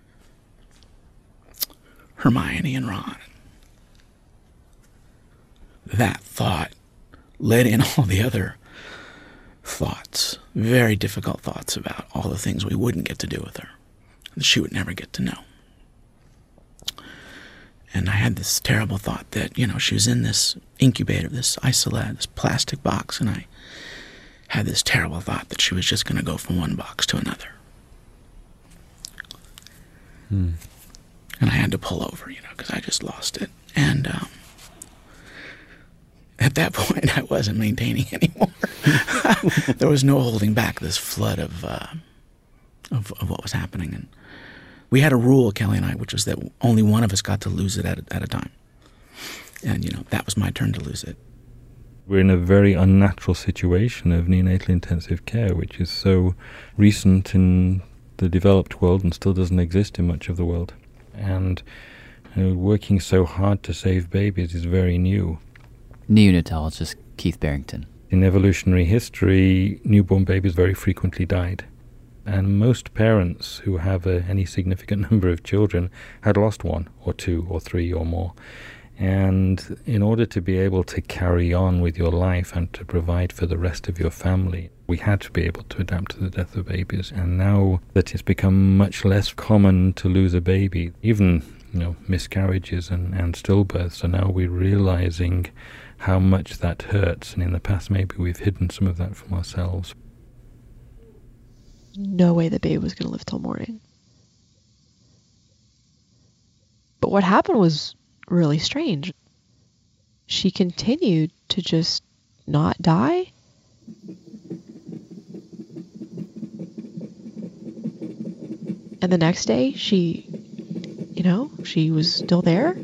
Hermione and Ron. That thought led in all the other thoughts, very difficult thoughts about all the things we wouldn't get to do with her, that she would never get to know. And I had this terrible thought that, she was in this incubator, this isolate, this plastic box, and I had this terrible thought that she was just going to go from one box to another. And I had to pull over, because I just lost it. And at that point, I wasn't maintaining anymore. There was no holding back this flood of what was happening. And we had a rule, Kelly and I, which was that only one of us got to lose it at a time. And, that was my turn to lose it. We're in a very unnatural situation of neonatal intensive care, which is so recent in the developed world and still doesn't exist in much of the world. And working so hard to save babies is very new. Neonatologist Keith Barrington. In evolutionary history, newborn babies very frequently died. And most parents who have any significant number of children had lost one or two or three or more. And in order to be able to carry on with your life and to provide for the rest of your family, we had to be able to adapt to the death of babies. And now that it's become much less common to lose a baby, even miscarriages and stillbirths, so now we're realizing how much that hurts. And in the past, maybe we've hidden some of that from ourselves. No way the baby was going to live till morning. But what happened was really strange. She continued to just not die. And the next day, she was still there.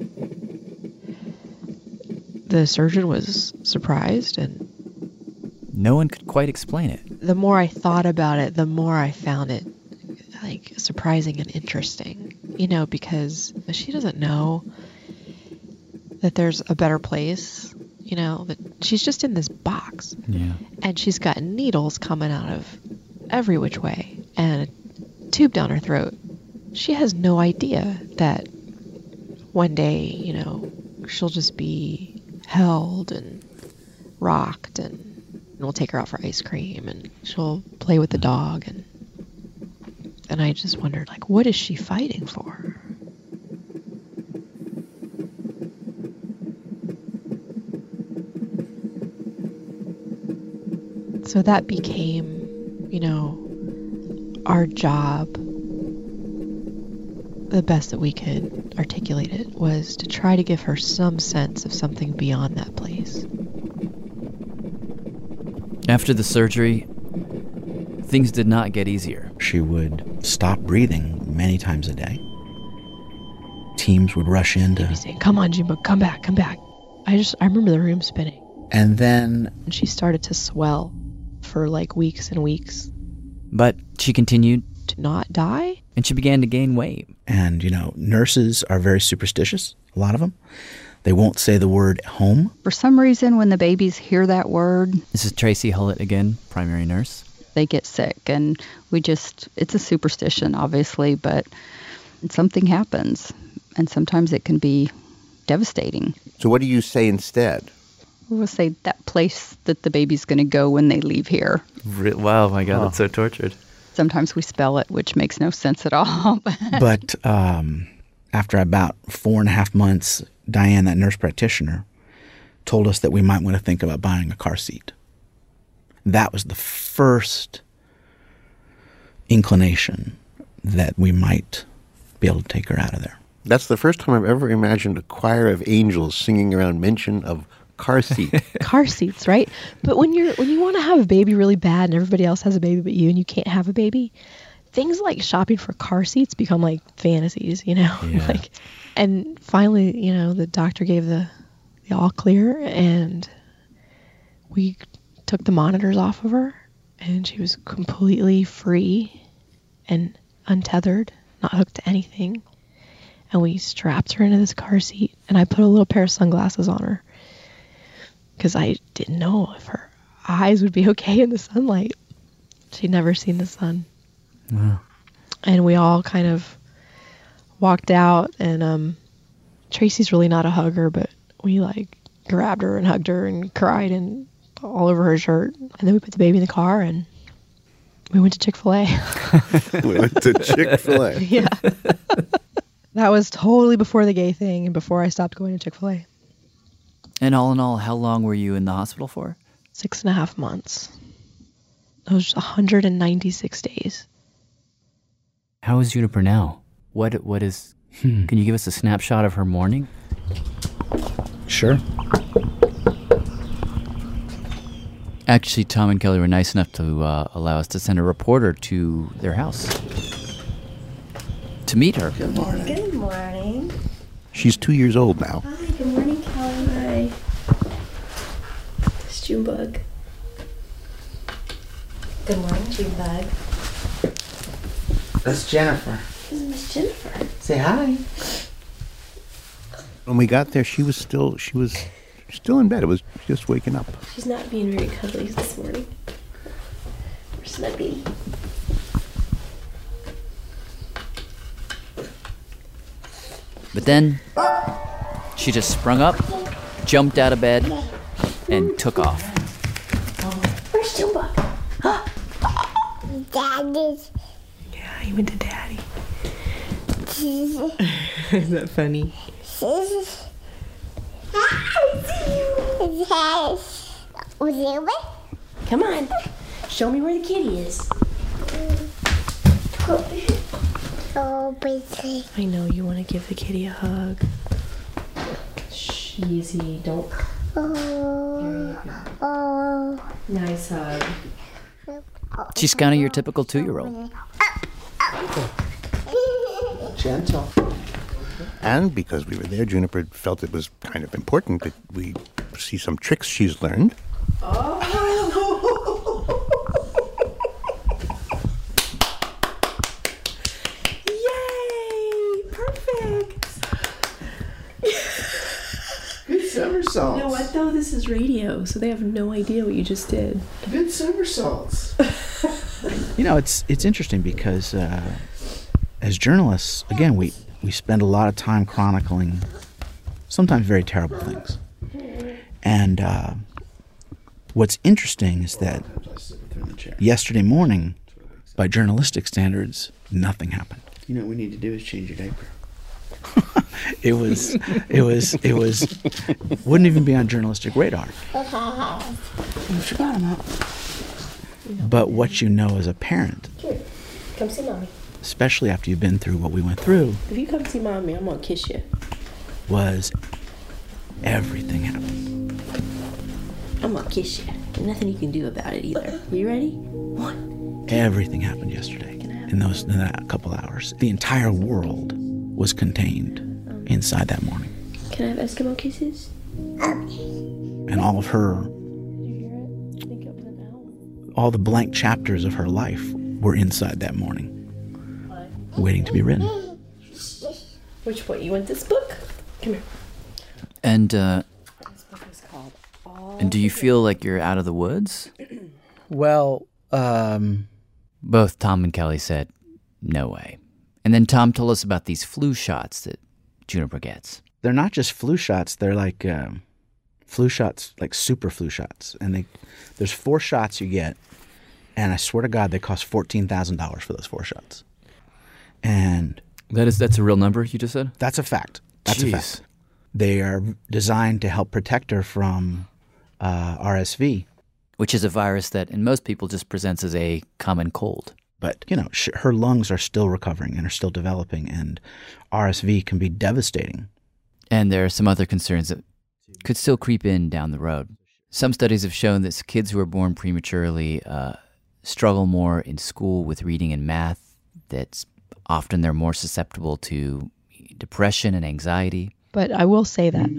The surgeon was surprised, and no one could quite explain it. the more I thought about it, the more I found it like surprising and interesting, because she doesn't know that there's a better place, that she's just in this box. Yeah. And she's got needles coming out of every which way and a tube down her throat. She has no idea that one day, she'll just be held and rocked, and we'll take her out for ice cream and she'll play with the dog. And I just wondered, like, what is she fighting for? So that became, our job. The best that we could articulate it was to try to give her some sense of something beyond that place. After the surgery, things did not get easier. She would stop breathing many times a day. Teams would rush in to say, "Come on, Jimbo, come back, come back." I remember the room spinning. And then she started to swell for like weeks and weeks. But she continued to not die. And she began to gain weight. And, nurses are very superstitious, a lot of them. They won't say the word home. For some reason, when the babies hear that word... This is Tracy Hullett again, primary nurse. They get sick, and it's a superstition, obviously, but something happens, and sometimes it can be devastating. So what do you say instead? We'll say that place that the baby's going to go when they leave here. Wow, my God, that's so tortured. Sometimes we spell it, which makes no sense at all. But after about 4.5 months, Diane, that nurse practitioner, told us that we might want to think about buying a car seat. That was the first inclination that we might be able to take her out of there. That's the first time I've ever imagined a choir of angels singing around mention of car seat. Car seats, right? But when you want to have a baby really bad and everybody else has a baby but you, and you can't have a baby, things like shopping for car seats become like fantasies, Yeah. And finally, the doctor gave the all clear, and we took the monitors off of her, and she was completely free and untethered, not hooked to anything. And we strapped her into this car seat, and I put a little pair of sunglasses on her because I didn't know if her eyes would be okay in the sunlight. She'd never seen the sun. Wow. And we all kind of walked out, and Tracy's really not a hugger, but we grabbed her and hugged her and cried and all over her shirt. And then we put the baby in the car and we went to Chick-fil-A. We went to Chick-fil-A. Yeah. That was totally before the gay thing and before I stopped going to Chick-fil-A. And all in all, how long were you in the hospital for? 6.5 months. It was 196 days. How is Juniper now? What is... Can you give us a snapshot of her morning? Sure. Actually, Tom and Kelly were nice enough to allow us to send a reporter to their house to meet her. Good morning. Good morning. She's 2 years old now. Hi, good morning, Kelly. Hi. It's Junebug. Good morning, Junebug. That's Jennifer. This is Miss Jennifer. Say hi. When we got there, she was still in bed. It was just waking up. She's not being very cuddly this morning. We're snuggly. But then she just sprung up, jumped out of bed, and took off. Where's Junebug? Daddy's. Yeah, he went to Daddy. Is that funny? Come on. Show me where the kitty is. I know you want to give the kitty a hug. Shh, easy. Don't. There you go. Nice hug. She's kind of your typical 2-year-old. Gentle. And because we were there, Juniper felt it was kind of important that we see some tricks she's learned. Yay! Perfect! Good somersaults. You know what, though? This is radio, so they have no idea what you just did. Good somersaults. You know, it's interesting because as journalists, again, we spend a lot of time chronicling sometimes very terrible things. And what's interesting is that yesterday morning, by journalistic standards, nothing happened. You know what we need to do is change your diaper. It was wouldn't even be on journalistic radar. Lift your bottom up. But what you know as a parent, Here, come see mommy. especially after you've been through what we went through, If you come see mommy, I'm gonna kiss you. was everything happened. I'm gonna kiss you. And nothing you can do about it either. You ready? 1. Everything happened yesterday in that couple hours. The entire world was contained inside that morning. Can I have Eskimo kisses? And all of her, all the blank chapters of her life were inside that morning, waiting to be written. Which one? You want this book? Come here. And This book is called and do you feel like you're out of the woods? Well, both Tom and Kelly said, no way. And then Tom told us about these flu shots that Juniper gets. they're not just flu shots. They're like flu shots, like super flu shots. And there's 4 shots you get. And I swear to God, they cost $14,000 for those 4 shots. And that's a real number you just said? That's a fact. That's Jeez. a fact. They are designed to help protect her from RSV. Which is a virus that in most people just presents as a common cold. But, you know, her lungs are still recovering and are still developing, and RSV can be devastating. And there are some other concerns that could still creep in down the road. Some studies have shown that kids who are born prematurely struggle more in school with reading and math, that often they're more susceptible to depression and anxiety. But I will say that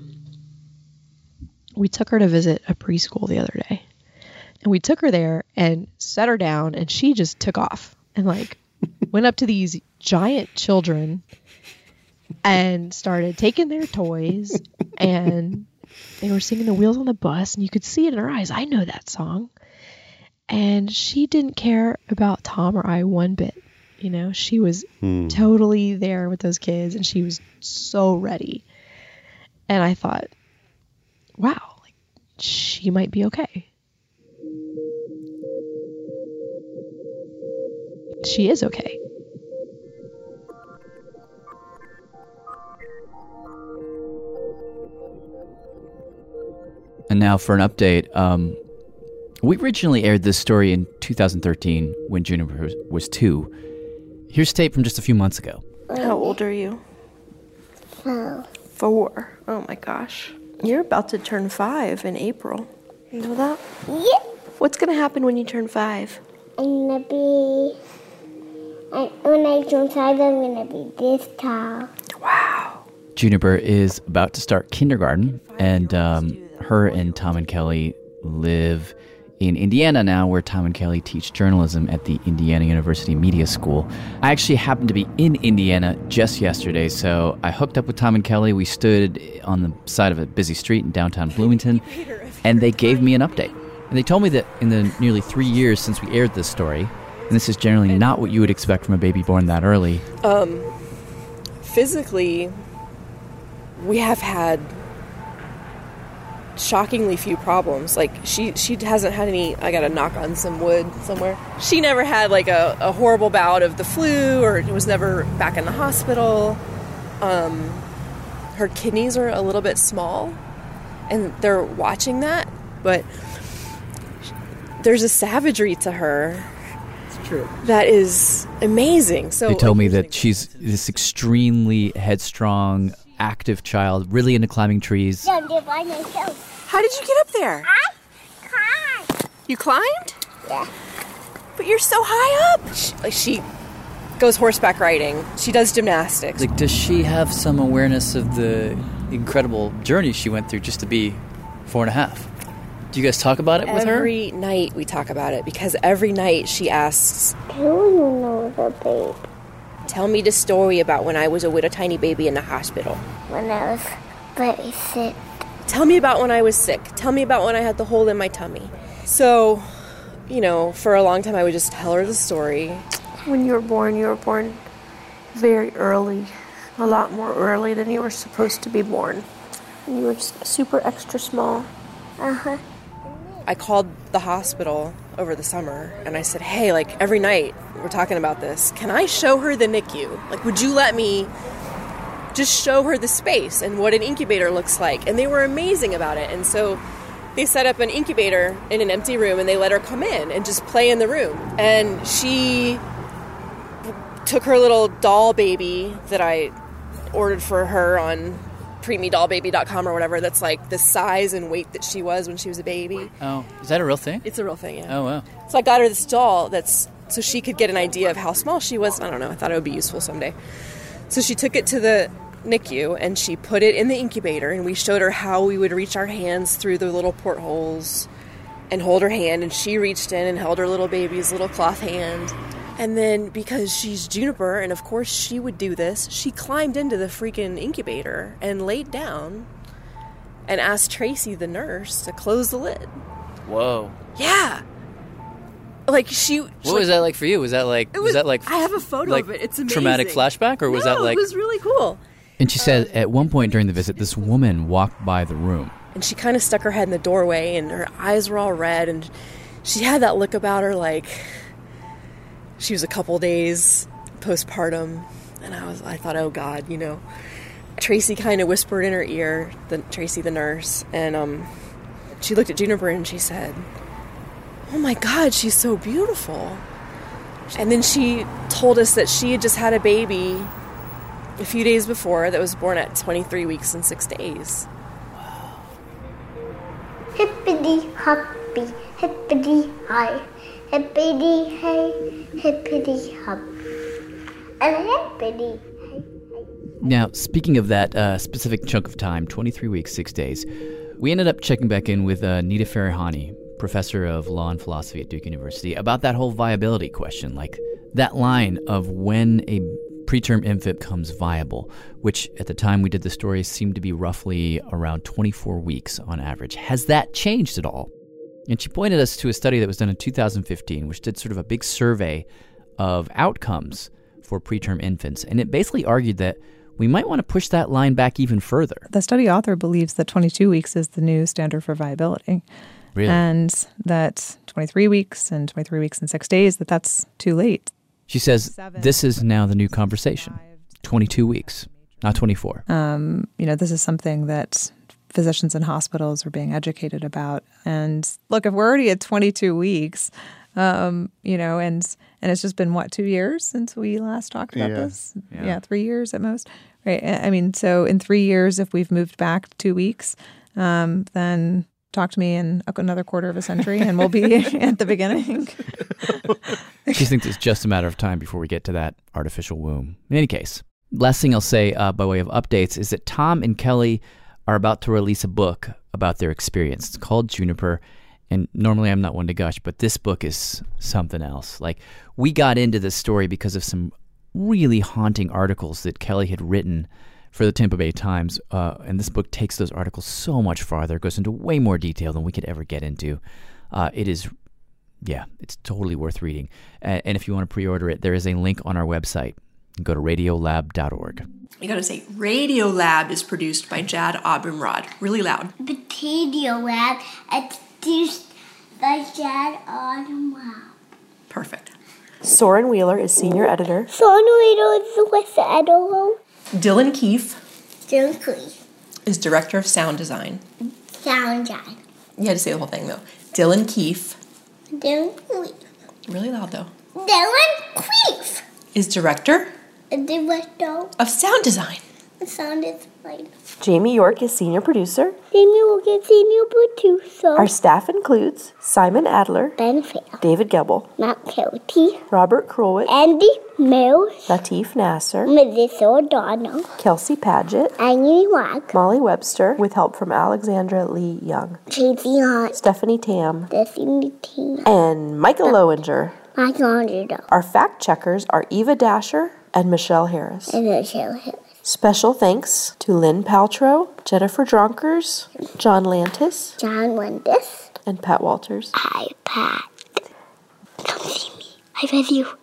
we took her to visit a preschool the other day. And we took her there and set her down, and she just took off and like went up to these giant children and started taking their toys, and they were singing The Wheels on the Bus, and you could see it in her eyes. I know that song. And she didn't care about Tom or I one bit. You know, she was totally there with those kids, and she was so ready. And I thought, wow, like she might be okay. She is okay. And now for an update. We originally aired this story in 2013 when Juniper was 2. Here's tape from just a few months ago. How old are you? 4. 4. Oh my gosh. You're about to turn 5 in April. You know that? Yeah. What's going to happen when you turn 5? When I turn 5, I'm going to be this tall. Wow. Juniper is about to start kindergarten, and her and Tom and Kelly live in Indiana now, where Tom and Kelly teach journalism at the Indiana University Media School. I actually happened to be in Indiana just yesterday, so I hooked up with Tom and Kelly. We stood on the side of a busy street in downtown Bloomington, and they gave me an update. And they told me that in the nearly 3 years since we aired this story, and this is generally not what you would expect from a baby born that early. Physically, we have had shockingly few problems. Like she hasn't had any. I gotta knock on some wood somewhere. She never had like a horrible bout of the flu, or was never back in the hospital. Her kidneys are a little bit small, and they're watching that, but there's a savagery to her. It's true. That is amazing. So they told me that she's this extremely headstrong, active child, really into climbing trees. How did you get up there? I climbed. You climbed? Yeah. But you're so high up. She goes horseback riding. She does gymnastics. Like, does she have some awareness of the incredible journey she went through just to be 4.5? Do you guys talk about it with her? Every night we talk about it, because every night she asks, "How do you know the babe?" "Tell me the story about when I was a tiny baby in the hospital." When I was very sick. "Tell me about when I was sick. Tell me about when I had the hole in my tummy." So, for a long time I would just tell her the story. When you were born very early, a lot more early than you were supposed to be born. And you were super extra small. Uh-huh. I called the hospital over the summer and I said, "Hey, every night we're talking about this. Can I show her the NICU? Would you let me just show her the space and what an incubator looks like?" And they were amazing about it. And so they set up an incubator in an empty room and they let her come in and just play in the room. And she took her little doll baby that I ordered for her on preemedollbaby.com or whatever, that's the size and weight that she was when she was a baby. Oh, is that a real thing? It's a real thing, yeah. Oh, wow. So I got her this doll so she could get an idea of how small she was. I don't know, I thought it would be useful someday. So she took it to the NICU and she put it in the incubator and we showed her how we would reach our hands through the little portholes and hold her hand, and she reached in and held her little baby's little cloth hand. And then, because she's Juniper, and of course she would do this, she climbed into the freaking incubator and laid down and asked Tracy, the nurse, to close the lid. Whoa. Yeah. What was that like for you? Was that I have a photo of it. It's amazing. Traumatic flashback, or was that it was really cool. And she said at one point during the visit, this woman walked by the room. And she kind of stuck her head in the doorway and her eyes were all red and she had that look about her she was a couple days postpartum, and I thought, oh God, Tracy kind of whispered in her ear, Tracy the nurse, and she looked at Juniper and she said, "Oh my God, she's so beautiful." And then she told us that she had just had a baby a few days before that was born at 23 weeks and 6 days. Wow. Hippity hoppy, hippity high. Hippity hey, hippity hop, and hippity hey. Now, speaking of that specific chunk of time, 23 weeks, 6 days, we ended up checking back in with Nita Farahani, professor of law and philosophy at Duke University, about that whole viability question, that line of when a preterm infant becomes viable, which at the time we did the story seemed to be roughly around 24 weeks on average. Has that changed at all? And she pointed us to a study that was done in 2015, which did sort of a big survey of outcomes for preterm infants. And it basically argued that we might want to push that line back even further. The study author believes that 22 weeks is the new standard for viability. Really? And that 23 weeks and 23 weeks and 6 days, that's too late. She says this is now the new conversation. 22 weeks, not 24. This is something that physicians in hospitals are being educated about. And look, if we're already at 22 weeks, and it's just been, 2 years since we last talked about this? Yeah, 3 years at most. Right. I mean, so in 3 years, if we've moved back 2 weeks, then talk to me in another quarter of a century and we'll be at the beginning. She thinks it's just a matter of time before we get to that artificial womb. In any case, last thing I'll say by way of updates is that Tom and Kelly are about to release a book about their experience. It's called Juniper, and normally I'm not one to gush, but this book is something else. We got into this story because of some really haunting articles that Kelly had written for the Tampa Bay Times, and this book takes those articles so much farther. It goes into way more detail than we could ever get into. It's totally worth reading. And if you want to pre-order it, there is a link on our website. Go to radiolab.org. You gotta say, Radiolab is produced by Jad Abumrad. Really loud. Radiolab is produced by Jad Abumrad. Perfect. Soren Wheeler is senior editor. Soren Wheeler is the editor. Dylan Keefe Keefe is director of sound design. Sound design. You had to say the whole thing, though. Dylan Keefe. Really loud, though. Dylan Keefe is director of sound design. The sound is right. Jamie York is senior producer. Jamie York is senior producer. Our staff includes Simon Adler, Ben Fair, David Gebel, Matt Kelty, Robert Krulwich, Andy Mills, Latif Nasser, Melissa O'Donnell, Kelsey Paget, Annie Wack, Molly Webster, with help from Alexandra Lee Young, Tracy Hunt, Stephanie Tam, and and Michael Lowinger. Michelangelo. Our fact checkers are Eva Dasher and Michelle Harris. Special thanks to Lynn Paltrow, Jennifer Dronkers, John Lantis, John Wendis, and Pat Walters. Hi, Pat. Come see me. I love you.